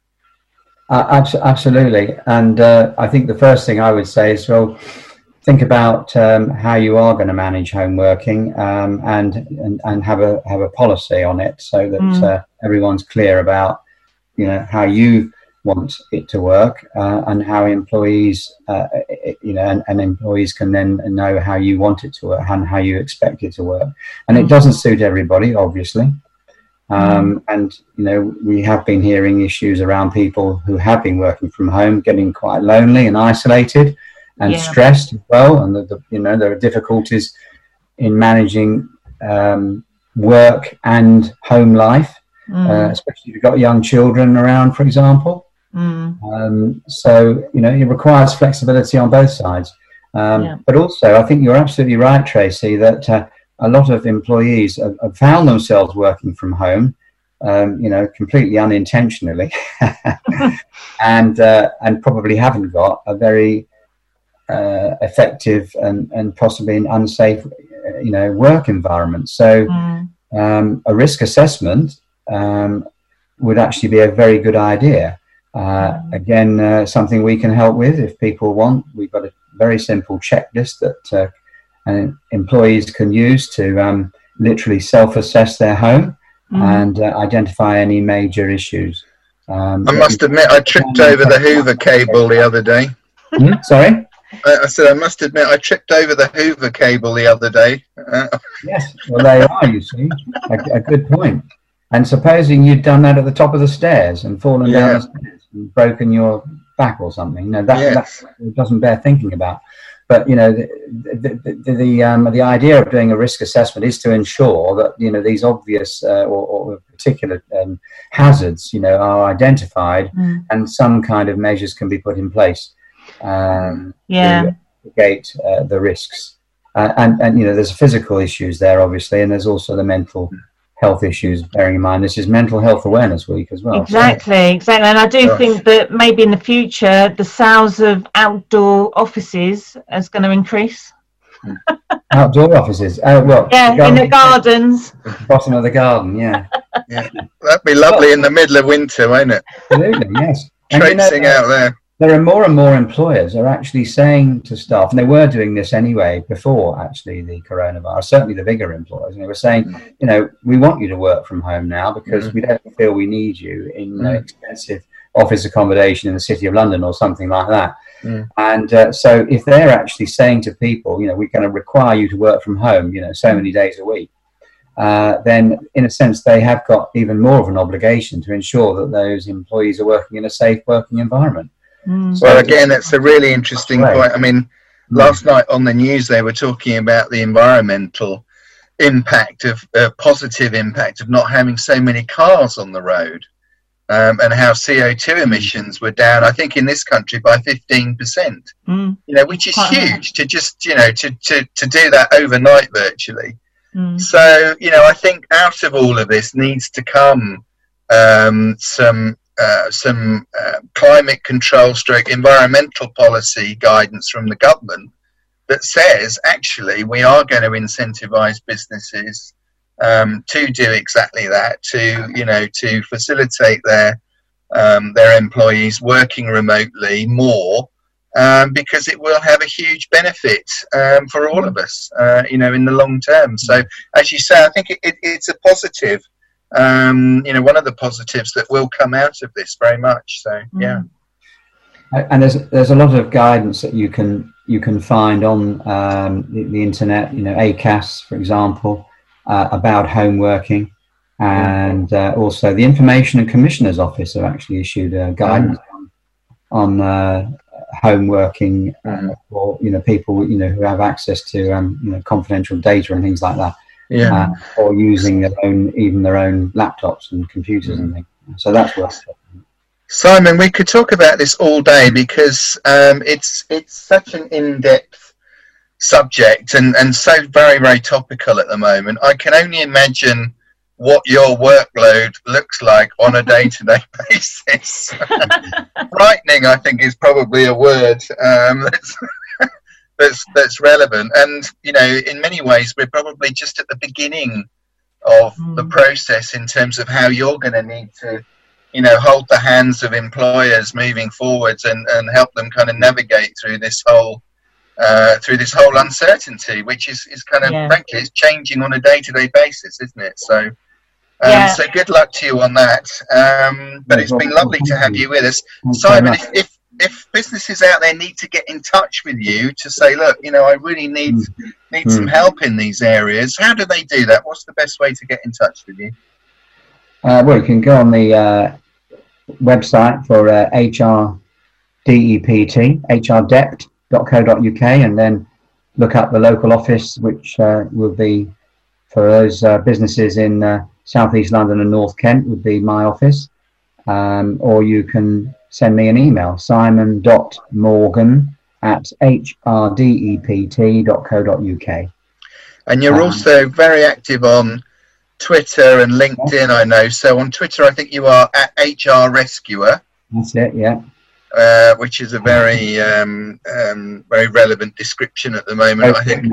Uh, abs- absolutely. And uh, I think the first thing I would say is, well, think about um, how you are going to manage home working, um, and, and and have a have a policy on it, so that mm. uh, everyone's clear about, you know, how you want it to work, uh, and how employees, uh, you know, and, and employees can then know how you want it to work and how you expect it to work. And it doesn't suit everybody, obviously. Um, and, you know, we have been hearing issues around people who have been working from home getting quite lonely and isolated and Yeah. stressed as well. And, the, the, you know, there are difficulties in managing um, work and home life, Mm. uh, especially if you've got young children around, for example. Mm. Um, so, you know, it requires flexibility on both sides. Um, Yeah. But also, I think you're absolutely right, Tracy, that uh, a lot of employees have, have found themselves working from home, um, you know, completely unintentionally, and uh, and probably haven't got a very uh, effective and, and possibly an unsafe, uh, you know, work environment. So Mm. um, a risk assessment um, would actually be a very good idea. Uh, again, uh, something we can help with if people want. We've got a very simple checklist that uh, and employees can use to um, literally self-assess their home Mm. and uh, identify any major issues. Um, I must admit, I tripped over the Hoover cable the other day. Hmm? Sorry? I, I said, I must admit, I tripped over the Hoover cable the other day. Uh, Yes, well, there are, you see. A, a good point. And supposing you'd done that at the top of the stairs and fallen Yeah. down the stairs and broken your back or something, no, that, Yes. that doesn't bear thinking about. But, you know, the the, the, the, um, the idea of doing a risk assessment is to ensure that, you know, these obvious uh, or, or particular um, hazards, you know, are identified Mm. and some kind of measures can be put in place um, Yeah. to mitigate uh, the risks. Uh, and, and, you know, there's physical issues there, obviously, and there's also the mental health issues, bearing in mind this is Mental Health Awareness Week as well. Exactly, exactly. And I do Gosh. think that maybe in the future, the sales of outdoor offices is going to increase. So, outdoor offices. Oh, well, Yeah, in the garden- gardens. bottom of the garden, yeah. yeah. That'd be lovely in the middle of winter, won't it? Absolutely, yes. And, you know, Traipsing out there. there are more and more employers are actually saying to staff, and they were doing this anyway before actually the coronavirus, certainly the bigger employers, and they were saying, you know, we want you to work from home now because Mm. we don't feel we need you in uh, Mm. expensive office accommodation in the City of London or something like that. Mm. And uh, so if they're actually saying to people, you know, we're going to require you to work from home, you know, so many days a week, uh, then in a sense they have got even more of an obligation to ensure that those employees are working in a safe working environment. Mm. Well, again, that's a really interesting Right. point. I mean, last night on the news, they were talking about the environmental impact of uh, positive impact of not having so many cars on the road, um, and how C O two emissions were down, I think, in this country by fifteen percent. Mm. You know, which is Quite a lot. huge to just, you know, to, to, to do that overnight virtually. Mm. So, you know, I think out of all of this needs to come um, some uh, some uh, climate control stroke environmental policy guidance from the government that says, actually, we are going to incentivize businesses um, to do exactly that, to, you know, to facilitate their um, their employees working remotely more, um, because it will have a huge benefit um, for all of us, uh, you know, in the long term. So, as you say, I think it, it, it's a positive, um, you know, one of the positives that will come out of this very much. So, yeah. And there's there's a lot of guidance that you can you can find on um, the, the internet. You know, A C A S, for example, uh, about home working, and uh, also the Information and Commissioner's Office have actually issued uh, guidance on, on uh, home working uh, for you know people you know who have access to um, you know confidential data and things like that, Yeah. uh, or using their own even their own laptops and computers and things. So that's worth it. Simon, we could talk about this all day because um, it's it's such an in-depth subject and, and so very, very topical at the moment. I can only imagine what your workload looks like on a day-to-day basis. Frightening, I think, is probably a word um, that's, that's that's relevant. And, you know, in many ways, we're probably just at the beginning of Mm. the process in terms of how you're going to need to, you know, hold the hands of employers moving forwards and, and help them kind of navigate through this whole uh, through this whole uncertainty, which is, is kind of, Yeah. frankly, it's changing on a day-to-day basis, isn't it? So, Um, Yeah. So good luck to you on that. Um, but No it's been problem. lovely to Thank have you. you with us. Thanks very Simon, much. if, if, if businesses out there need to get in touch with you to say, look, you know, I really need, Mm. need some Mm. help in these areas, how do they do that? What's the best way to get in touch with you? Uh, well, you can go on the uh, website for uh, H R D E P T, h r dept dot co dot u k, and then look up the local office, which uh, will be for those uh, businesses in uh, South East London and North Kent would be my office. Um, or you can send me an email, simon dot morgan at h r d e p t dot co dot u k. And you're Um, also very active on Twitter and LinkedIn, I know. So on Twitter, I think you are at H R Rescuer, That's it, yeah. uh, which is a very, um, um, very relevant description at the moment, I think.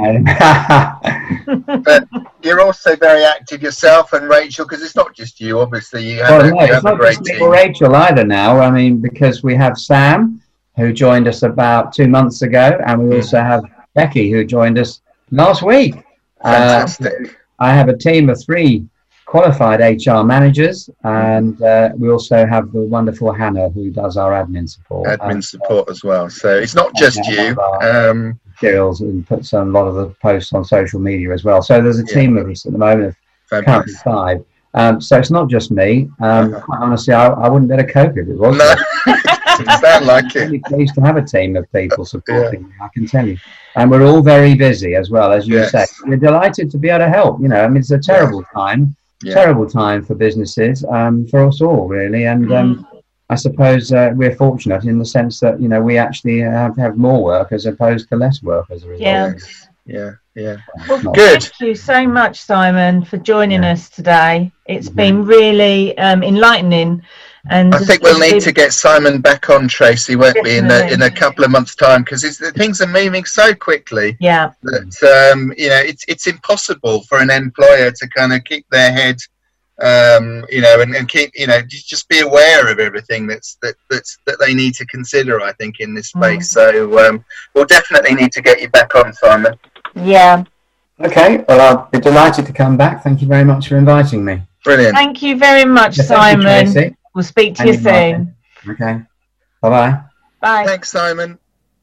But you're also very active yourself and Rachel, because it's not just you, obviously. You have, Well, a, no, you it's have a not great just me team. or Rachel either now. I mean, because we have Sam, who joined us about two months ago, and we also have Becky, who joined us last week. Uh, Fantastic. I have a team of three qualified H R managers, and uh, we also have the wonderful Hannah, who does our admin support. Admin Um, support as well. So it's not just you. Um, materials and puts on a lot of the posts on social media as well. So there's a Yeah. team of us at the moment of currently fabulous. five. Um, so it's not just me. Um, quite honestly, I, I wouldn't be able to cope if it was. No, doesn't sound like I'm really it. pleased to have a team of people supporting me, I can tell you. And we're all very busy as well, as you Yes. say. We're delighted to be able to help. You know, I mean, it's a terrible time, Yeah. terrible time for businesses, um, for us all, really. And um, I suppose uh, we're fortunate in the sense that, you know, we actually have, have more work as opposed to less work as a result. Yeah. Yeah, yeah. Well, Good. Thank you so much, Simon, for joining us today. It's been really um, enlightening. And I think we'll need to get Simon back on, Tracy, won't we, in a, in a couple of months' time, because things are moving so quickly Yeah. that um, you know it's it's impossible for an employer to kind of keep their head, um, you know, and, and keep you know just just be aware of everything that's that that's that they need to consider. I think in this space, so um, we'll definitely need to get you back on, Simon. Yeah. Okay, well, I'll be delighted to come back. Thank you very much for inviting me. Brilliant. Thank you very much, Yeah, thank you, Simon. Tracy. We'll speak to And you you, Martin. soon. Okay, bye-bye. Bye. Thanks, Simon.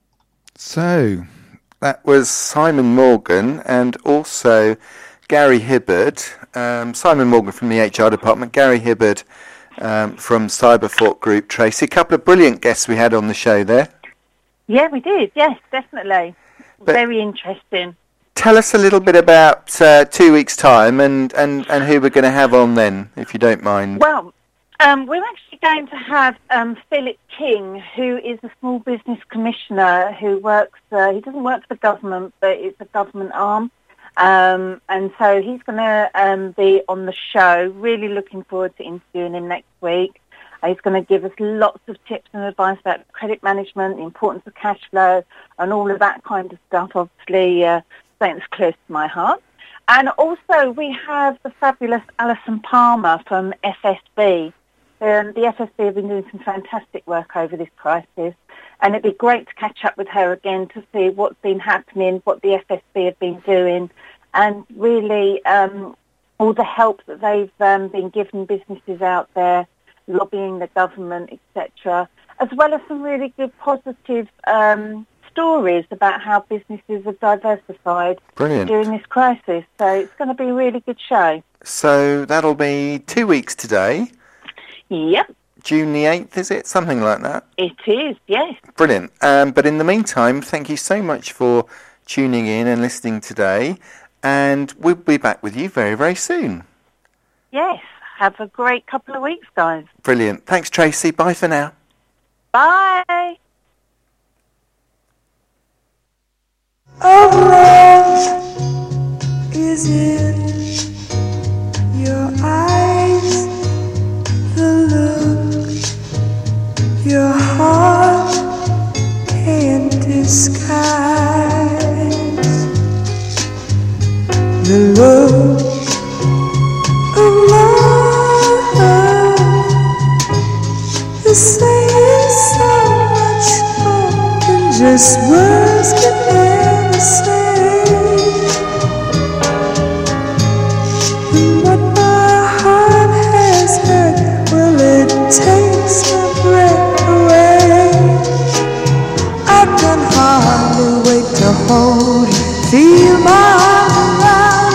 So that was Simon Morgan and also Gary Hibbard. Um, Simon Morgan from the H R department, Gary Hibbard um, from Cyberfort Group. Tracy, a couple of brilliant guests we had on the show there. Yeah, we did. Yes, definitely. But- Very interesting. Tell us a little bit about uh, two weeks' time and, and, and who we're going to have on then, if you don't mind. Well, um, we're actually going to have um, Philip King, who is a small business commissioner who works, uh, he doesn't work for the government, but it's a government arm. Um, and so he's going to um, be on the show. Really looking forward to interviewing him next week. Uh, he's going to give us lots of tips and advice about credit management, the importance of cash flow, and all of that kind of stuff. Obviously, uh, something that's close to my heart. And also, we have the fabulous Alison Palmer from F S B. Um, the F S B have been doing some fantastic work over this crisis, and it'd be great to catch up with her again to see what's been happening, what the F S B have been doing, and really um, all the help that they've um, been giving businesses out there, lobbying the government, et cetera, as well as some really good positive um, stories about how businesses have diversified Brilliant. during this crisis. So it's going to be a really good show. So that'll be two weeks today. Yep, June the eighth, is it? Something like that. it is, yes. Brilliant. Um, but in the meantime, thank you so much for tuning in and listening today. And we'll be back with you very, very soon. Yes, have a great couple of weeks, guys. Brilliant. Thanks, Tracy. Bye for now. Bye. Of love is in your eyes, the look your heart can't disguise, the look of love is saying so much more than just words can never say. And what my heart I can hardly wait to hold you. Feel my arms around